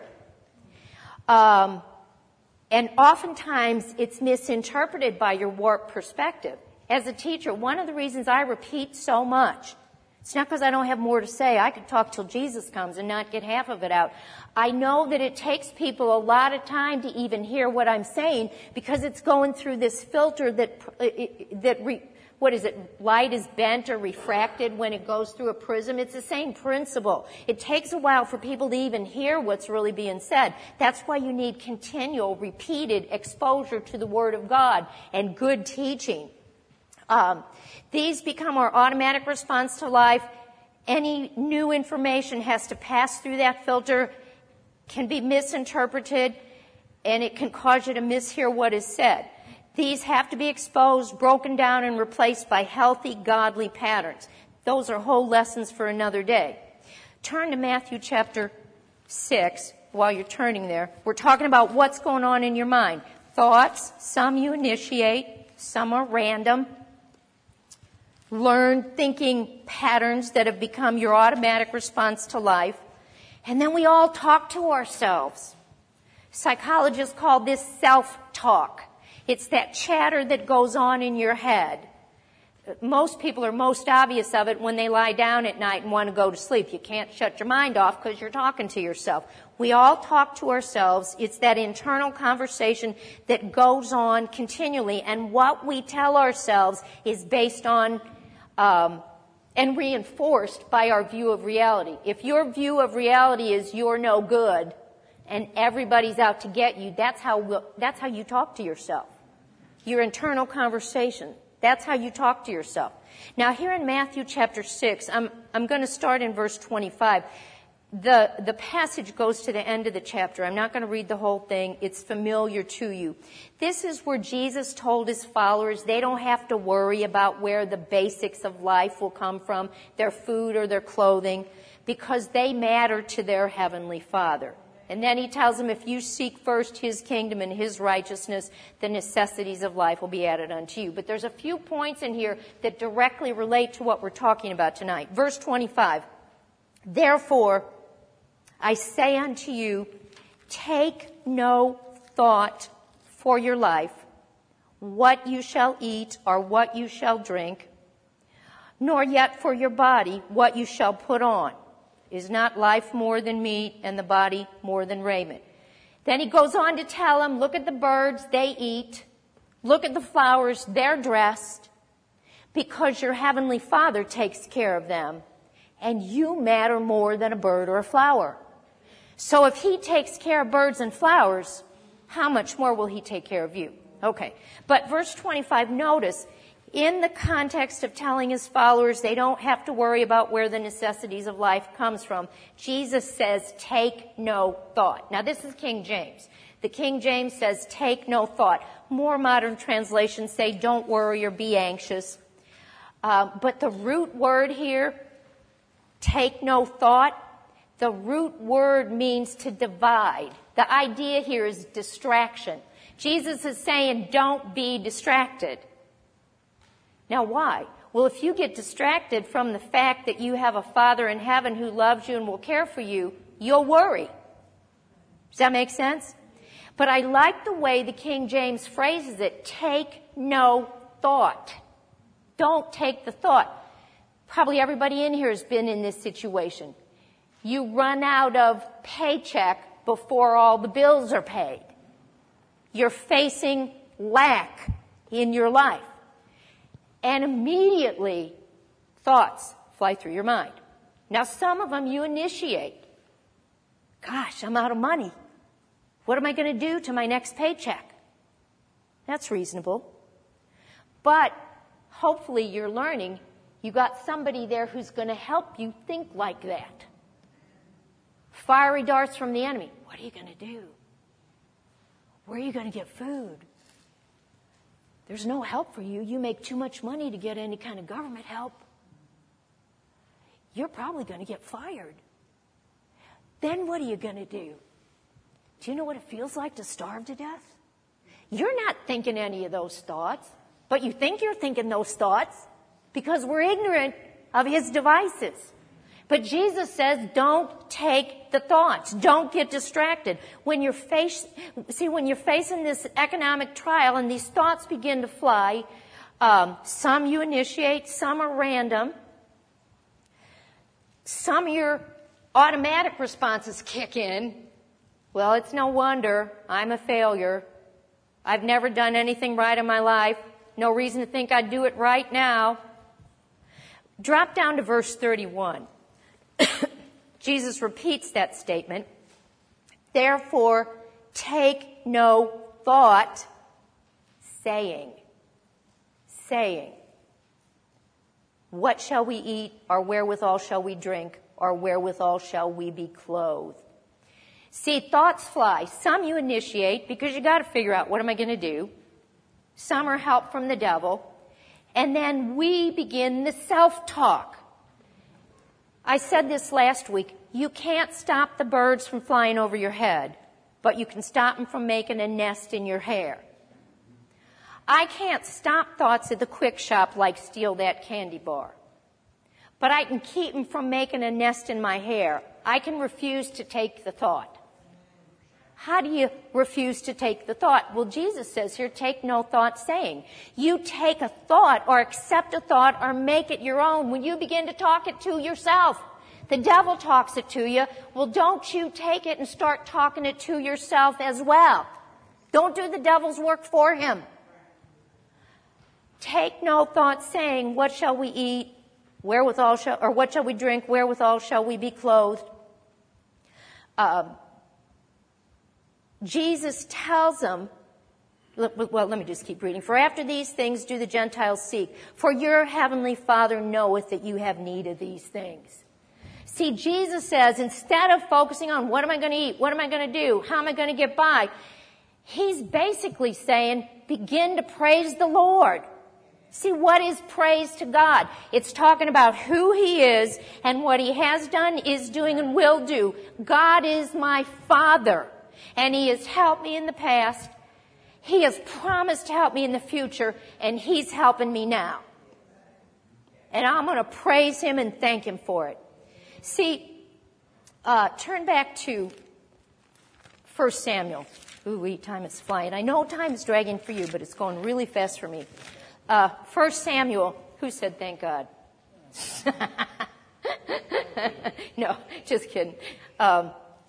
Um, And oftentimes it's misinterpreted by your warped perspective. As a teacher, one of the reasons I repeat so much, it's not because I don't have more to say. I could talk till Jesus comes and not get half of it out. I know that it takes people a lot of time to even hear what I'm saying because it's going through this filter that, that re, what is it, light is bent or refracted when it goes through a prism. It's the same principle. It takes a while for people to even hear what's really being said. That's why you need continual, repeated exposure to the Word of God and good teaching. Um, these become our automatic response to life. Any new information has to pass through that filter, can be misinterpreted, and it can cause you to mishear what is said. These have to be exposed, broken down, and replaced by healthy, godly patterns. Those are whole lessons for another day. Turn to Matthew chapter six while you're turning there. We're talking about what's going on in your mind. Thoughts, some you initiate, some are random. Learned thinking patterns that have become your automatic response to life. And then we all talk to ourselves. Psychologists call this self-talk. It's that chatter that goes on in your head. Most people are most obvious of it when they lie down at night and want to go to sleep. You can't shut your mind off because you're talking to yourself. We all talk to ourselves. It's that internal conversation that goes on continually. And what we tell ourselves is based on um, and reinforced by our view of reality. If your view of reality is you're no good and everybody's out to get you, that's how we'll, that's how you talk to yourself. Your internal conversation. That's how you talk to yourself. Now here in Matthew chapter six, I'm, I'm going to start in verse twenty-five. The, the passage goes to the end of the chapter. I'm not going to read the whole thing. It's familiar to you. This is where Jesus told his followers they don't have to worry about where the basics of life will come from, their food or their clothing, because they matter to their heavenly Father. And then he tells them, if you seek first his kingdom and his righteousness, the necessities of life will be added unto you. But there's a few points in here that directly relate to what we're talking about tonight. Verse twenty-five. Therefore, I say unto you, take no thought for your life, what you shall eat or what you shall drink, nor yet for your body what you shall put on. Is not life more than meat, and the body more than raiment? Then he goes on to tell them, look at the birds, they eat. Look at the flowers, they're dressed. Because your heavenly Father takes care of them. And you matter more than a bird or a flower. So if he takes care of birds and flowers, how much more will he take care of you? Okay. But verse twenty-five, notice, in the context of telling his followers they don't have to worry about where the necessities of life comes from, Jesus says, take no thought. Now, this is King James. The King James says, take no thought. More modern translations say, don't worry or be anxious. Uh, but the root word here, take no thought, the root word means to divide. The idea here is distraction. Jesus is saying, don't be distracted. Now, why? Well, if you get distracted from the fact that you have a Father in heaven who loves you and will care for you, you'll worry. Does that make sense? But I like the way the King James phrases it, take no thought. Don't take the thought. Probably everybody in here has been in this situation. You run out of paycheck before all the bills are paid. You're facing lack in your life. And immediately, thoughts fly through your mind. Now, some of them you initiate. Gosh, I'm out of money. What am I going to do to my next paycheck? That's reasonable. But hopefully you're learning you got somebody there who's going to help you think like that. Fiery darts from the enemy. What are you going to do? Where are you going to get food? There's no help for you. You make too much money to get any kind of government help. You're probably going to get fired. Then what are you going to do? Do you know what it feels like to starve to death? You're not thinking any of those thoughts, but you think you're thinking those thoughts because we're ignorant of his devices. But Jesus says, don't take the thoughts. Don't get distracted. When you're face, see, when you're facing this economic trial and these thoughts begin to fly, um, some you initiate, some are random. Some of your automatic responses kick in. Well, it's no wonder I'm a failure. I've never done anything right in my life. No reason to think I'd do it right now. Drop down to verse thirty-one. Jesus repeats that statement. Therefore, take no thought, saying, saying, what shall we eat, or wherewithal shall we drink, or wherewithal shall we be clothed? See, thoughts fly. Some you initiate because you got to figure out, what am I going to do? Some are help from the devil. And then we begin the self-talk. I said this last week. You can't stop the birds from flying over your head, but you can stop them from making a nest in your hair. I can't stop thoughts at the quick shop like steal that candy bar, but I can keep them from making a nest in my hair. I can refuse to take the thought. How do you refuse to take the thought? Well, Jesus says here, take no thought saying. You take a thought or accept a thought or make it your own when you begin to talk it to yourself. The devil talks it to you. Well, don't you take it and start talking it to yourself as well. Don't do the devil's work for him. Take no thought saying, what shall we eat? Wherewithal shall, or what shall we drink? Wherewithal shall we be clothed? Um, Jesus tells them, well, let me just keep reading. For after these things do the Gentiles seek. For your heavenly Father knoweth that you have need of these things. See, Jesus says, instead of focusing on what am I going to eat, what am I going to do, how am I going to get by, he's basically saying, begin to praise the Lord. See, what is praise to God? It's talking about who He is and what He has done, is doing, and will do. God is my Father, and He has helped me in the past. He has promised to help me in the future, and He's helping me now. And I'm going to praise Him and thank Him for it. See, uh, turn back to First Samuel. Ooh, time is flying. I know time is dragging for you, but it's going really fast for me. Uh, First Samuel. Who said thank God? No, just kidding. Um,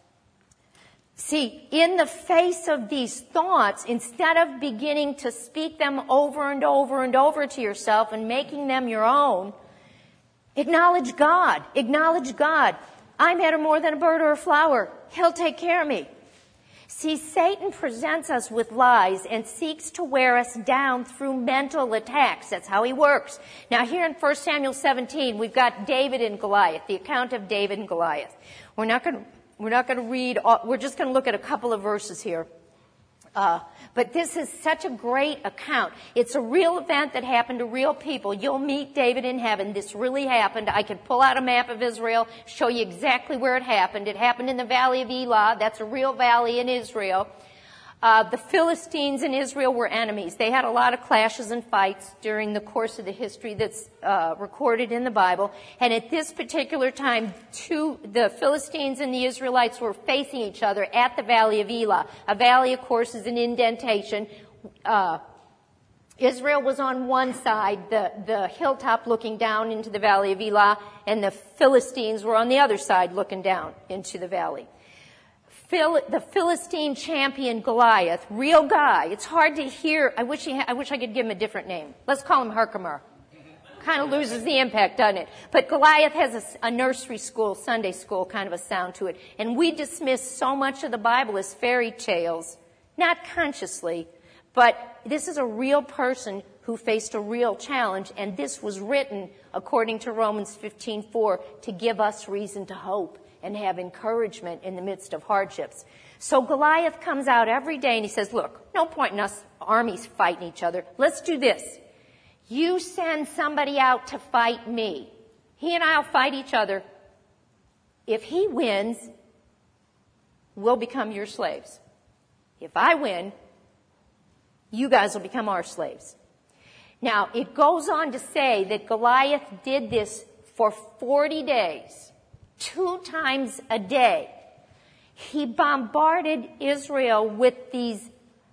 see, in the face of these thoughts, instead of beginning to speak them over and over and over to yourself and making them your own, acknowledge God. Acknowledge God. I matter more than a bird or a flower. He'll take care of me. See, Satan presents us with lies and seeks to wear us down through mental attacks. That's how he works. Now, here in First Samuel seventeen, we've got David and Goliath, the account of David and Goliath. We're not going to, we're not going to read, all, we're just going to look at a couple of verses here. Uh, but this is such a great account. It's a real event that happened to real people. You'll meet David in heaven. This really happened. I could pull out a map of Israel, show you exactly where it happened. It happened in the Valley of Elah. That's a real valley in Israel. Uh, the Philistines in Israel were enemies. They had a lot of clashes and fights during the course of the history that's uh, recorded in the Bible. And at this particular time, two, the Philistines and the Israelites were facing each other at the Valley of Elah. A valley, of course, is an indentation. Uh, Israel was on one side, the, the hilltop looking down into the Valley of Elah, and the Philistines were on the other side looking down into the valley. Phil, the Philistine champion Goliath, real guy. It's hard to hear. I wish he ha- I wish I could give him a different name. Let's call him Herkimer. Kind of loses the impact, doesn't it? But Goliath has a, a nursery school, Sunday school kind of a sound to it. And we dismiss so much of the Bible as fairy tales, not consciously, but this is a real person who faced a real challenge, and this was written, according to Romans fifteen four, to give us reason to hope and have encouragement in the midst of hardships. So Goliath comes out every day and he says, look, no point in us armies fighting each other. Let's do this. You send somebody out to fight me. He and I will fight each other. If he wins, we'll become your slaves. If I win, you guys will become our slaves. Now, it goes on to say that Goliath did this for forty days. Two times a day. He bombarded Israel with these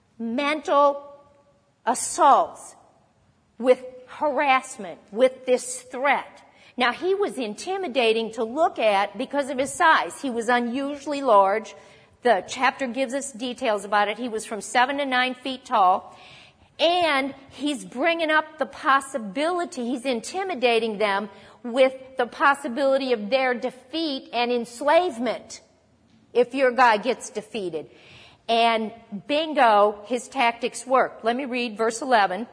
mental assaults, with harassment, with this threat. Now, he was intimidating to look at because of his size. He was unusually large. The chapter gives us details about it. He was from seven to nine feet tall. And he's bringing up the possibility, he's intimidating them with the possibility of their defeat and enslavement if your guy gets defeated. And bingo, his tactics worked. Let me read verse eleven.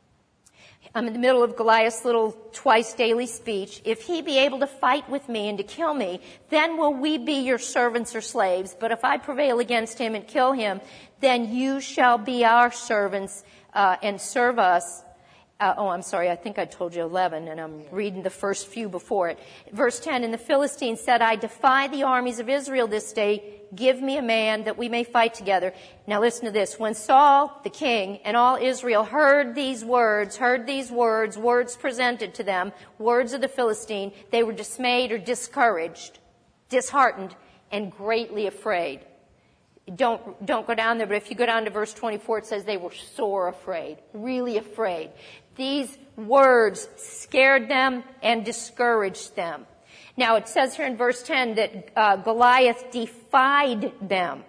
I'm in the middle of Goliath's little twice daily speech. If he be able to fight with me and to kill me, then will we be your servants or slaves. But if I prevail against him and kill him, then you shall be our servants uh, and serve us. Uh, oh, I'm sorry, I think I told you eleven, and I'm reading the first few before it. Verse ten, and the Philistines said, I defy the armies of Israel this day. Give me a man that we may fight together. Now listen to this. When Saul, the king, and all Israel heard these words, heard these words, words presented to them, words of the Philistine, they were dismayed or discouraged, disheartened, and greatly afraid. Don't, don't go down there, but if you go down to verse twenty-four, it says they were sore afraid, really afraid. These words scared them and discouraged them. Now, it says here in verse ten that uh, Goliath defied them.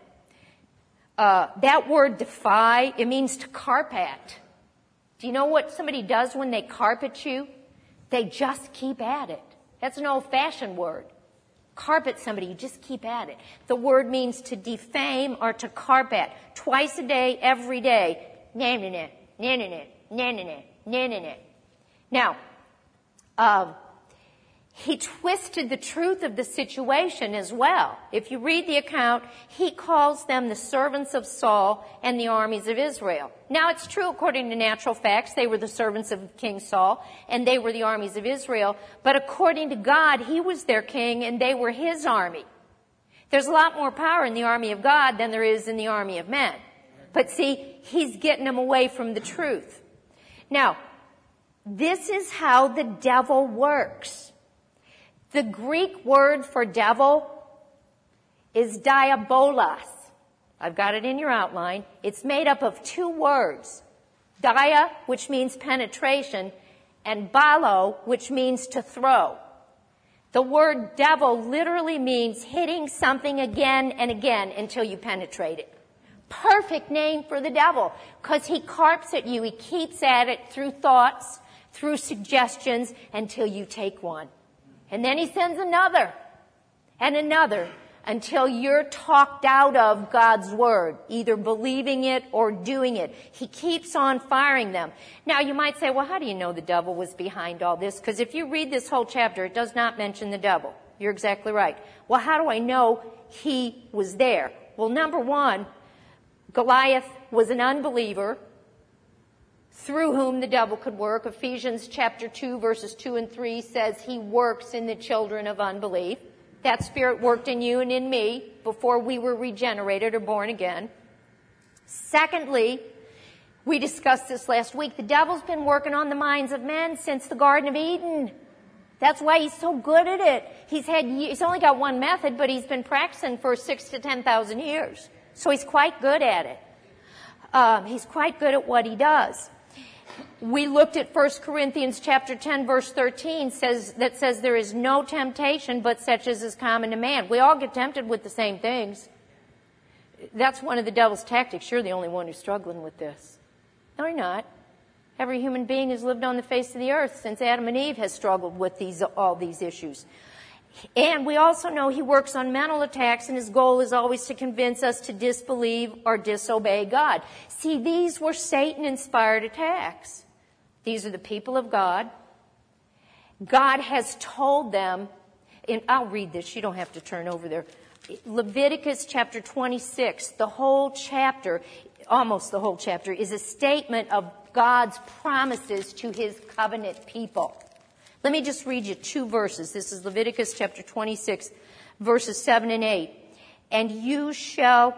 Uh, that word defy, it means to carp at. Do you know what somebody does when they carp at you? They just keep at it. That's an old-fashioned word. Carp at somebody, you just keep at it. The word means to defame or to carp at. Twice a day, every day. Na-na-na, na-na-na, na-na-na, na-na-na. Now, um, he twisted the truth of the situation as well. If you read the account, he calls them the servants of Saul and the armies of Israel. Now, it's true according to natural facts, they were the servants of King Saul and they were the armies of Israel. But according to God, he was their king and they were his army. There's a lot more power in the army of God than there is in the army of men. But see, he's getting them away from the truth. Now, this is how the devil works. The Greek word for devil is diabolos. I've got it in your outline. It's made up of two words. Dia, which means penetration, and balo, which means to throw. The word devil literally means hitting something again and again until you penetrate it. Perfect name for the devil, because he carps at you. He keeps at it through thoughts, through suggestions, until you take one. And then he sends another and another until you're talked out of God's word, either believing it or doing it. He keeps on firing them. Now, you might say, well, how do you know the devil was behind all this? Because if you read this whole chapter, it does not mention the devil. You're exactly right. Well, how do I know he was there? Well, number one, Goliath was an unbeliever through whom the devil could work. Ephesians chapter two, verses two and three says he works in the children of unbelief. That spirit worked in you and in me before we were regenerated or born again. Secondly, we discussed this last week, the devil's been working on the minds of men since the Garden of Eden. That's why he's so good at it. He's had, he's only got one method, but he's been practicing for six to ten thousand years. So he's quite good at it. Um, he's quite good at what he does. We looked at First Corinthians chapter ten, verse thirteen, says, that says there is no temptation but such as is common to man. We all get tempted with the same things. That's one of the devil's tactics. You're the only one who's struggling with this. No, you're not. Every human being has lived on the face of the earth since Adam and Eve has struggled with these, all these issues. And we also know he works on mental attacks, and his goal is always to convince us to disbelieve or disobey God. See, these were Satan-inspired attacks. These are the people of God. God has told them, and I'll read this, you don't have to turn over there. Leviticus chapter twenty-six, the whole chapter, almost the whole chapter, is a statement of God's promises to his covenant people. Let me just read you two verses. This is Leviticus chapter twenty-six, verses seven and eight. And you shall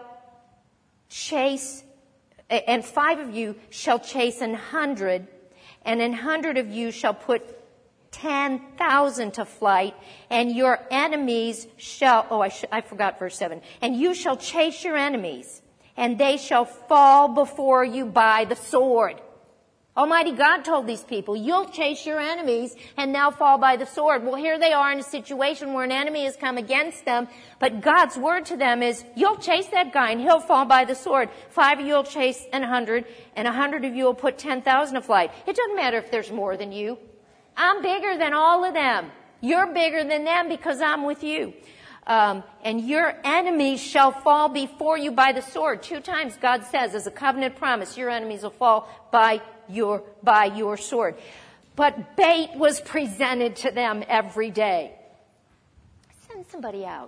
chase, and five of you shall chase an hundred, and an hundred of you shall put ten thousand to flight, and your enemies shall, oh, I, sh- I forgot verse seven. And you shall chase your enemies, and they shall fall before you by the sword. Almighty God told these people, you'll chase your enemies and they'll fall by the sword. Well, here they are in a situation where an enemy has come against them, but God's word to them is, you'll chase that guy and he'll fall by the sword. Five of you will chase an hundred, and a hundred of you will put ten thousand to flight. It doesn't matter if there's more than you. I'm bigger than all of them. You're bigger than them because I'm with you. Um, and your enemies shall fall before you by the sword. Two times God says, as a covenant promise, your enemies will fall by your, by your sword. But bait was presented to them every day. Send somebody out.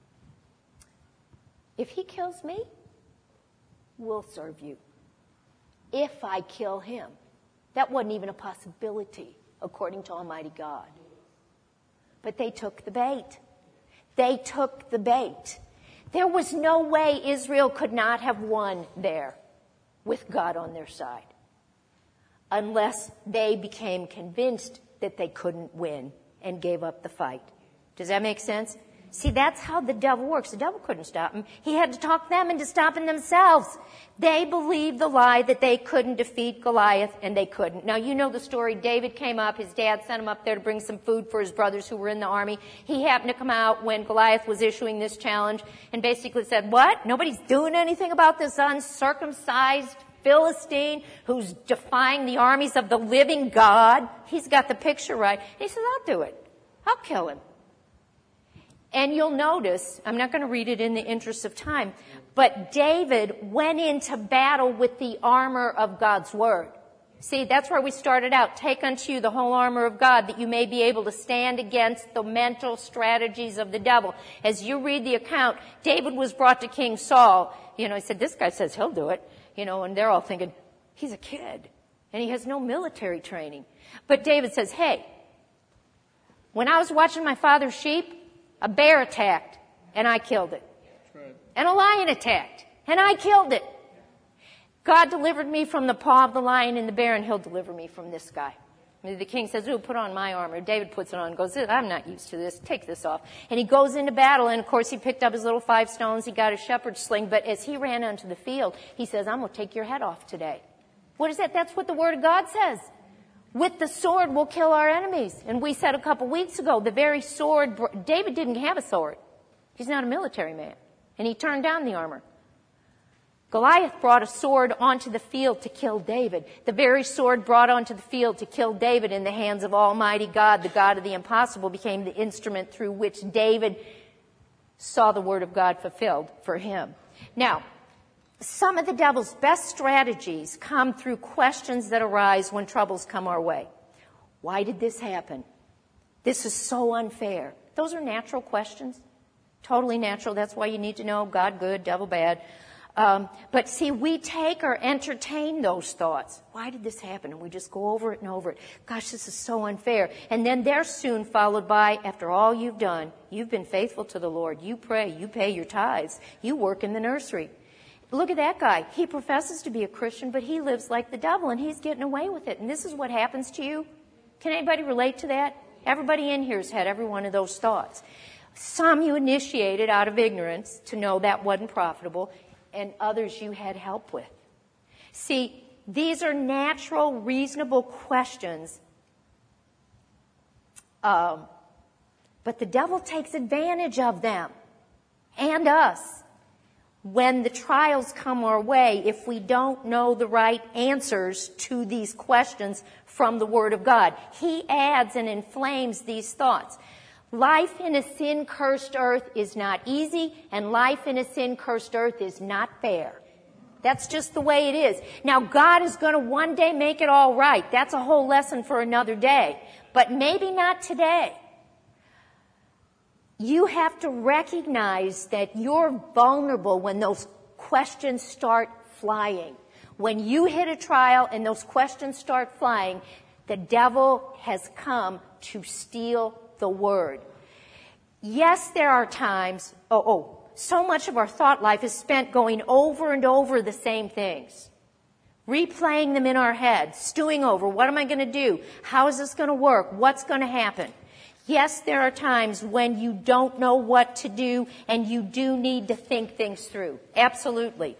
If he kills me, we'll serve you. If I kill him. That wasn't even a possibility, according to Almighty God. But they took the bait. They took the bait. There was no way Israel could not have won there with God on their side unless they became convinced that they couldn't win and gave up the fight. Does that make sense? See, that's how the devil works. The devil couldn't stop him. He had to talk them into stopping themselves. They believed the lie that they couldn't defeat Goliath, and they couldn't. Now, you know the story. David came up. His dad sent him up there to bring some food for his brothers who were in the army. He happened to come out when Goliath was issuing this challenge and basically said, what? Nobody's doing anything about this uncircumcised Philistine who's defying the armies of the living God? He's got the picture right. He says, I'll do it. I'll kill him. And you'll notice, I'm not going to read it in the interest of time, but David went into battle with the armor of God's word. See, that's where we started out. Take unto you the whole armor of God that you may be able to stand against the mental strategies of the devil. As you read the account, David was brought to King Saul. You know, he said, this guy says he'll do it. You know, and they're all thinking, he's a kid. And he has no military training. But David says, hey, when I was watching my father's sheep, a bear attacked and I killed it. Right. And a lion attacked and I killed it. God delivered me from the paw of the lion and the bear, and he'll deliver me from this guy. And the king says, ooh, put on my armor. David puts it on and goes, I'm not used to this. Take this off. And he goes into battle, and of course he picked up his little five stones. He got a shepherd's sling. But as he ran onto the field, he says, I'm going to take your head off today. What is that? That's what the Word of God says. With the sword, we'll kill our enemies. And we said a couple weeks ago, the very sword, David didn't have a sword. He's not a military man. And he turned down the armor. Goliath brought a sword onto the field to kill David. The very sword brought onto the field to kill David in the hands of Almighty God, the God of the impossible, became the instrument through which David saw the Word of God fulfilled for him. Now, some of the devil's best strategies come through questions that arise when troubles come our way. Why did this happen? This is so unfair. Those are natural questions. Totally natural. That's why you need to know God good, devil bad. Um, but see, we take or entertain those thoughts. Why did this happen? And we just go over it and over it. Gosh, this is so unfair. And then they're soon followed by, after all you've done, you've been faithful to the Lord. You pray. You pay your tithes. You work in the nursery. Look at that guy. He professes to be a Christian, but he lives like the devil, and he's getting away with it. And this is what happens to you. Can anybody relate to that? Everybody in here has had every one of those thoughts. Some you initiated out of ignorance to know that wasn't profitable, and others you had help with. See, these are natural, reasonable questions. Um, but the devil takes advantage of them and us when the trials come our way if we don't know the right answers to these questions from the Word of God. He adds and inflames these thoughts. Life in a sin-cursed earth is not easy, and life in a sin-cursed earth is not fair. That's just the way it is. Now, God is going to one day make it all right. That's a whole lesson for another day. But maybe not today. You have to recognize that you're vulnerable when those questions start flying. When you hit a trial and those questions start flying, the devil has come to steal the Word. Yes, there are times, oh, oh, so much of our thought life is spent going over and over the same things. Replaying them in our head, stewing over, what am I going to do? How is this going to work? What's going to happen? Yes, there are times when you don't know what to do and you do need to think things through. Absolutely.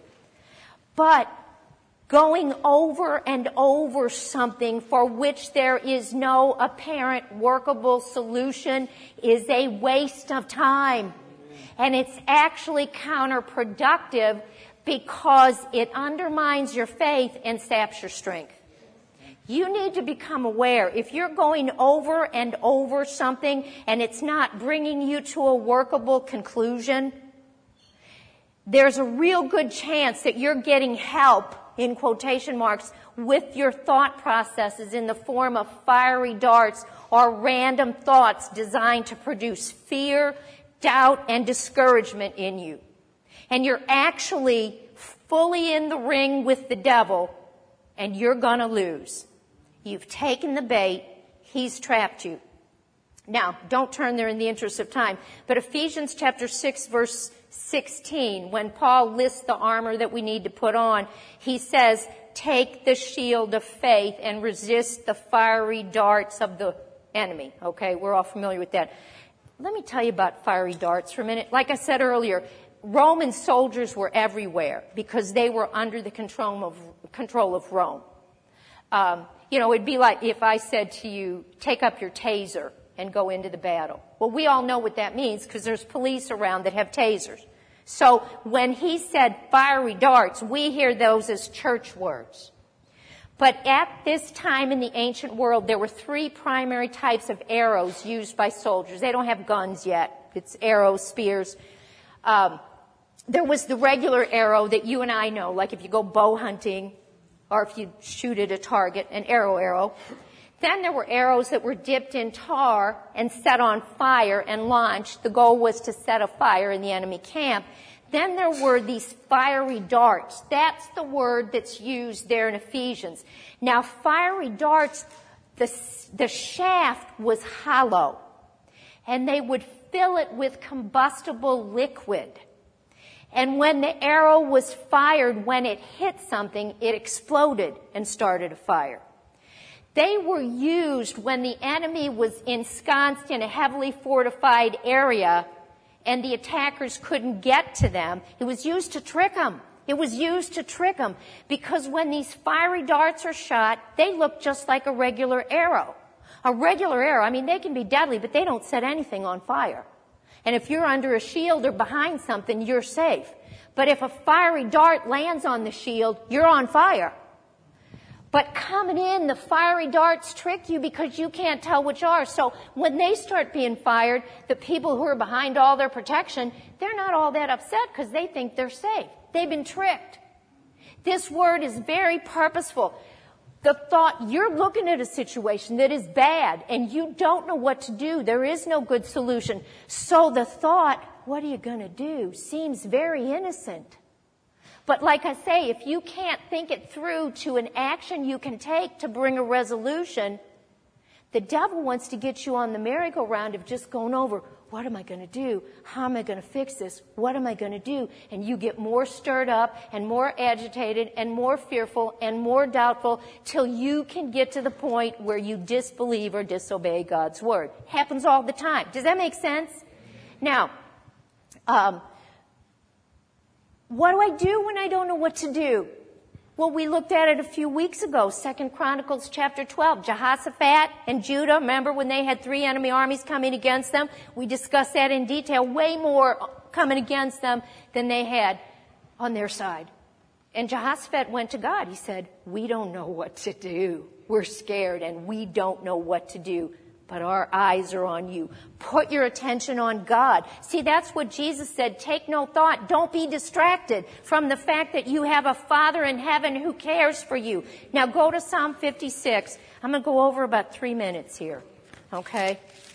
But going over and over something for which there is no apparent workable solution is a waste of time. And it's actually counterproductive because it undermines your faith and saps your strength. You need to become aware. If you're going over and over something and it's not bringing you to a workable conclusion, there's a real good chance that you're getting help, in quotation marks, with your thought processes in the form of fiery darts or random thoughts designed to produce fear, doubt, and discouragement in you. And you're actually fully in the ring with the devil, and you're gonna lose. You've taken the bait. He's trapped you. Now, don't turn there in the interest of time, but Ephesians chapter six, verse sixteen, when Paul lists the armor that we need to put on, he says, take the shield of faith and resist the fiery darts of the enemy. Okay, we're all familiar with that. Let me tell you about fiery darts for a minute. Like I said earlier, Roman soldiers were everywhere because they were under the control of, control of Rome. Um, you know, it'd be like if I said to you, take up your taser and go into the battle. Well, we all know what that means because there's police around that have tasers. So when he said fiery darts, we hear those as church words. But at this time in the ancient world, there were three primary types of arrows used by soldiers. They don't have guns yet. It's arrows, spears. Um, there was the regular arrow that you and I know, like if you go bow hunting or if you shoot at a target, an arrow arrow. Then there were arrows that were dipped in tar and set on fire and launched. The goal was to set a fire in the enemy camp. Then there were these fiery darts. That's the word that's used there in Ephesians. Now, fiery darts, the, the shaft was hollow, and they would fill it with combustible liquid. And when the arrow was fired, when it hit something, it exploded and started a fire. They were used when the enemy was ensconced in a heavily fortified area and the attackers couldn't get to them. It was used to trick them. It was used to trick them because when these fiery darts are shot, they look just like a regular arrow. A regular arrow, I mean, they can be deadly, but they don't set anything on fire. And if you're under a shield or behind something, you're safe. But if a fiery dart lands on the shield, you're on fire. But coming in, the fiery darts trick you because you can't tell which are. So when they start being fired, the people who are behind all their protection, they're not all that upset because they think they're safe. They've been tricked. This word is very purposeful. The thought, you're looking at a situation that is bad and you don't know what to do. There is no good solution. So the thought, what are you going to do, seems very innocent. But like I say, if you can't think it through to an action you can take to bring a resolution, the devil wants to get you on the merry-go-round of just going over, what am I going to do? How am I going to fix this? What am I going to do? And you get more stirred up and more agitated and more fearful and more doubtful till you can get to the point where you disbelieve or disobey God's word. Happens all the time. Does that make sense? Now, um, what do I do when I don't know what to do? Well, we looked at it a few weeks ago, Second Chronicles chapter twelve. Jehoshaphat and Judah, remember when they had three enemy armies coming against them? We discussed that in detail, way more coming against them than they had on their side. And Jehoshaphat went to God. He said, we don't know what to do. We're scared and we don't know what to do. But our eyes are on you. Put your attention on God. See, that's what Jesus said. Take no thought. Don't be distracted from the fact that you have a Father in heaven who cares for you. Now go to Psalm fifty-six. I'm going to go over about three minutes here. Okay?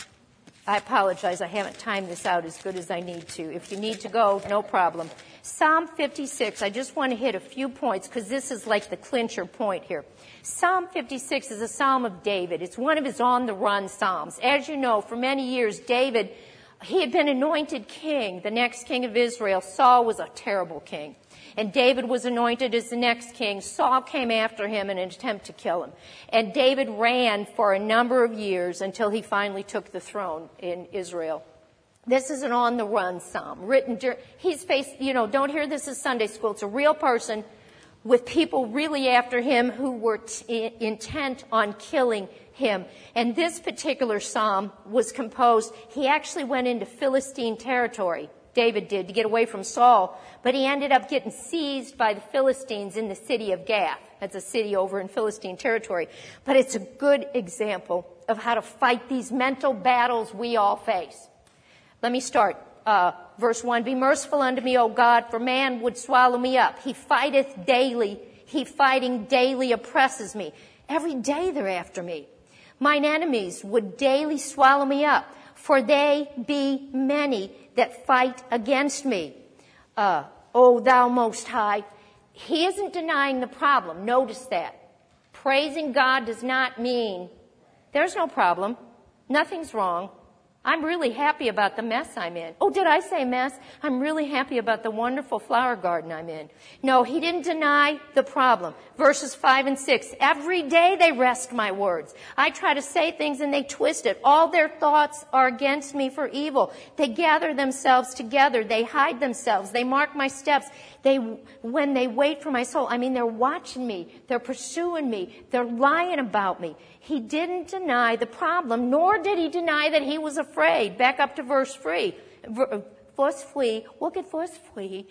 I apologize. I haven't timed this out as good as I need to. If you need to go, no problem. Psalm fifty-six. I just want to hit a few points because this is like the clincher point here. Psalm fifty-six is a psalm of David. It's one of his on-the-run psalms. As you know, for many years, David, he had been anointed king, the next king of Israel. Saul was a terrible king. And David was anointed as the next king. Saul came after him in an attempt to kill him. And David ran for a number of years until he finally took the throne in Israel. This is an on-the-run psalm written during, he's faced, you know, don't hear this as Sunday school. It's a real person with people really after him who were t- intent on killing him. And this particular psalm was composed, he actually went into Philistine territory, David did, to get away from Saul, but he ended up getting seized by the Philistines in the city of Gath. That's a city over in Philistine territory. But it's a good example of how to fight these mental battles we all face. Let me start. Uh, verse one, be merciful unto me, O God, for man would swallow me up. He fighteth daily. He fighting daily oppresses me. Every day they're after me. Mine enemies would daily swallow me up, for they be many that fight against me. Uh, O thou most high. He isn't denying the problem. Notice that. Praising God does not mean there's no problem. Nothing's wrong. I'm really happy about the mess I'm in. Oh, did I say mess? I'm really happy about the wonderful flower garden I'm in. No, he didn't deny the problem. Verses five and six. Every day they wrest my words. I try to say things and they twist it. All their thoughts are against me for evil. They gather themselves together. They hide themselves. They mark my steps. They, when they wait for my soul, I mean, they're watching me. They're pursuing me. They're lying about me. He didn't deny the problem, nor did he deny that he was afraid. Back up to verse three. Verse three. Look at verse three.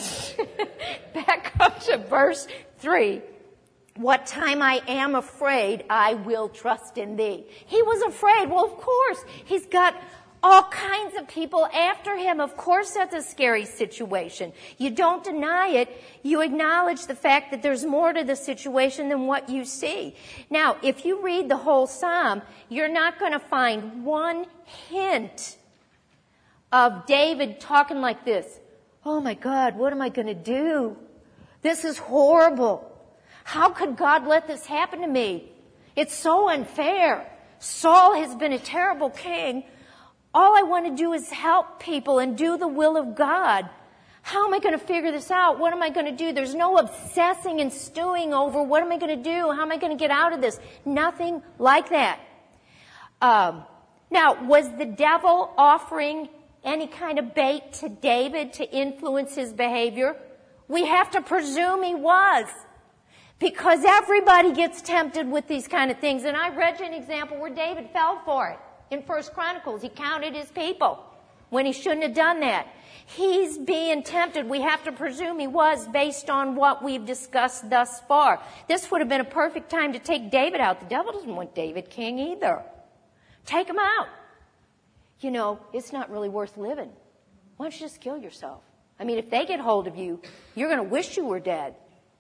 Back up to verse three. What time I am afraid, I will trust in thee. He was afraid. Well, of course. He's got all kinds of people after him. Of course that's a scary situation. You don't deny it. You acknowledge the fact that there's more to the situation than what you see. Now, if you read the whole psalm, you're not going to find one hint of David talking like this. Oh my God, what am I going to do? This is horrible. How could God let this happen to me? It's so unfair. Saul has been a terrible king. All I want to do is help people and do the will of God. How am I going to figure this out? What am I going to do? There's no obsessing and stewing over what am I going to do? How am I going to get out of this? Nothing like that. Um, now, was the devil offering any kind of bait to David to influence his behavior? We have to presume he was. Because everybody gets tempted with these kind of things. And I read you an example where David fell for it. In First Chronicles, he counted his people when he shouldn't have done that. He's being tempted. We have to presume he was based on what we've discussed thus far. This would have been a perfect time to take David out. The devil doesn't want David king either. Take him out. You know, it's not really worth living. Why don't you just kill yourself? I mean, if they get hold of you, you're going to wish you were dead.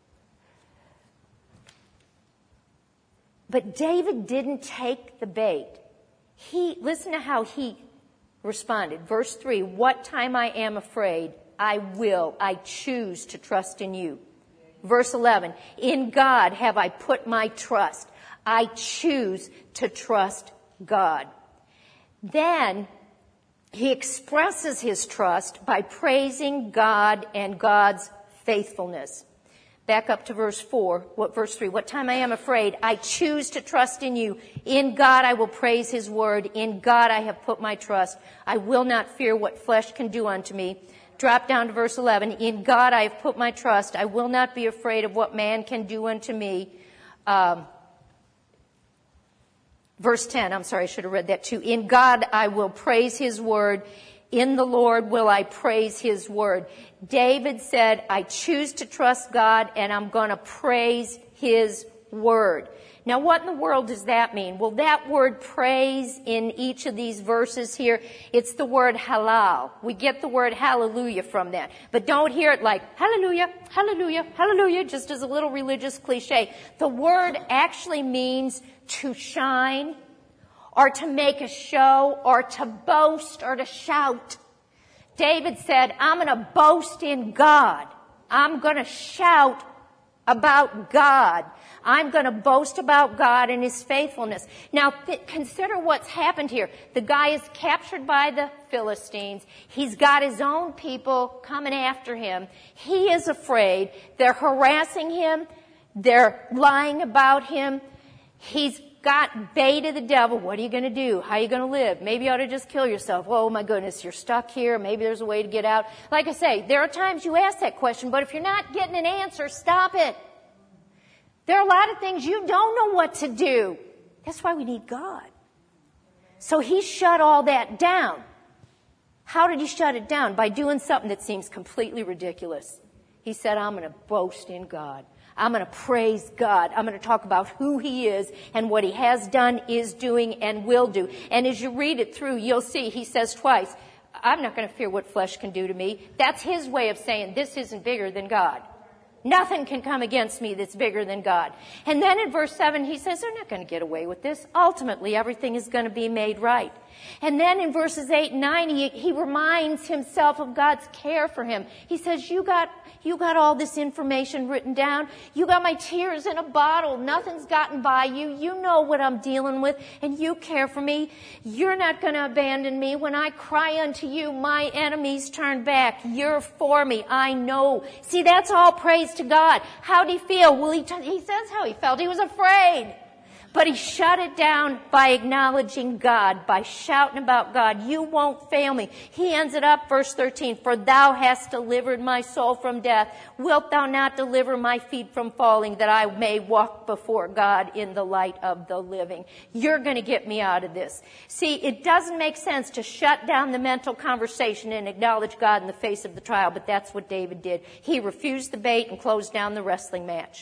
But David didn't take the bait. He, listen to how he responded. Verse three, what time I am afraid, I will, I choose to trust in you. Verse eleven, in God have I put my trust. I choose to trust God. Then he expresses his trust by praising God and God's faithfulness. Back up to verse four, what verse three, what time I am afraid, I choose to trust in you. In God I will praise his word. In God I have put my trust. I will not fear what flesh can do unto me. Drop down to verse eleven. In God I have put my trust. I will not be afraid of what man can do unto me. Um, verse ten, I'm sorry, I should have read that too. In God I will praise his word. In the Lord will I praise his word. David said, I choose to trust God and I'm going to praise his word. Now, what in the world does that mean? Well, that word praise in each of these verses here, it's the word halal. We get the word hallelujah from that. But don't hear it like hallelujah, hallelujah, hallelujah, just as a little religious cliche. The word actually means to shine, or to make a show, or to boast, or to shout. David said, I'm going to boast in God. I'm going to shout about God. I'm going to boast about God and his faithfulness. Now, th- consider what's happened here. The guy is captured by the Philistines. He's got his own people coming after him. He is afraid. They're harassing him. They're lying about him. He's got bait of the devil. What are you going to do? How are you going to live? Maybe you ought to just kill yourself. Oh my goodness, you're stuck here. Maybe there's a way to get out. Like I say, there are times you ask that question, but if you're not getting an answer, stop it. There are a lot of things you don't know what to do. That's why we need God. So he shut all that down. How did he shut it down? By doing something that seems completely ridiculous. He said, I'm going to boast in God. I'm going to praise God. I'm going to talk about who he is and what he has done, is doing, and will do. And as you read it through, you'll see he says twice, I'm not going to fear what flesh can do to me. That's his way of saying this isn't bigger than God. Nothing can come against me that's bigger than God. And then in verse seven, he says they're not going to get away with this. Ultimately, everything is going to be made right. And then in verses eight and nine, he, he reminds himself of God's care for him. He says, you got, you got all this information written down. You got my tears in a bottle. Nothing's gotten by you. You know what I'm dealing with, and you care for me. You're not going to abandon me. When I cry unto you, my enemies turn back. You're for me. I know. See, that's all praise to God. How'd he feel? Well, he, t- he says how he felt. He was afraid. But he shut it down by acknowledging God, by shouting about God. You won't fail me. He ends it up, verse thirteen, for thou hast delivered my soul from death. Wilt thou not deliver my feet from falling, that I may walk before God in the light of the living? You're going to get me out of this. See, it doesn't make sense to shut down the mental conversation and acknowledge God in the face of the trial, but that's what David did. He refused the bait and closed down the wrestling match.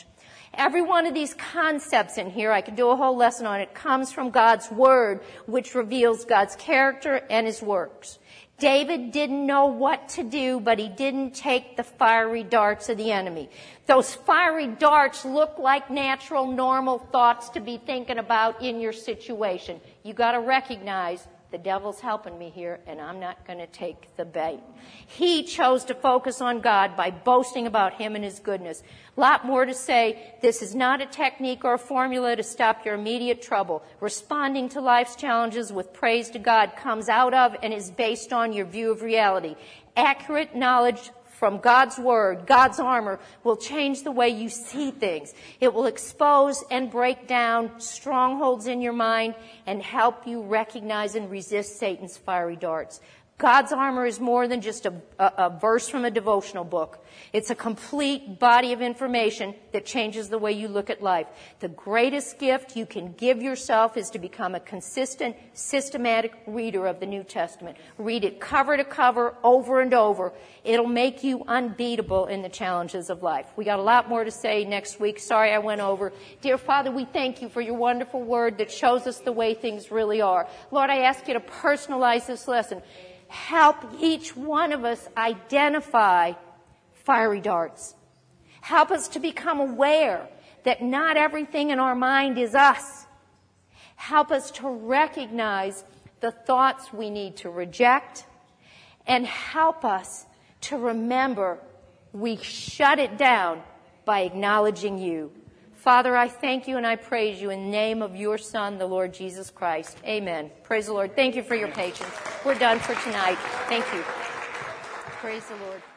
Every one of these concepts in here, I could do a whole lesson on it, comes from God's Word, which reveals God's character and His works. David didn't know what to do, but he didn't take the fiery darts of the enemy. Those fiery darts look like natural, normal thoughts to be thinking about in your situation. You got to recognize the devil's helping me here, and I'm not going to take the bait. He chose to focus on God by boasting about Him and His goodness. A lot more to say. This is not a technique or a formula to stop your immediate trouble. Responding to life's challenges with praise to God comes out of and is based on your view of reality. Accurate knowledge from God's Word, God's armor, will change the way you see things. It will expose and break down strongholds in your mind and help you recognize and resist Satan's fiery darts. God's armor is more than just a, a, a verse from a devotional book. It's a complete body of information that changes the way you look at life. The greatest gift you can give yourself is to become a consistent, systematic reader of the New Testament. Read it cover to cover, over and over. It'll make you unbeatable in the challenges of life. We got a lot more to say next week. Sorry I went over. Dear Father, we thank you for your wonderful word that shows us the way things really are. Lord, I ask you to personalize this lesson. Help each one of us identify fiery darts. Help us to become aware that not everything in our mind is us. Help us to recognize the thoughts we need to reject, and help us to remember we shut it down by acknowledging you. Father, I thank you and I praise you in the name of your Son, the Lord Jesus Christ. Amen. Praise the Lord. Thank you for your patience. We're done for tonight. Thank you. Praise the Lord.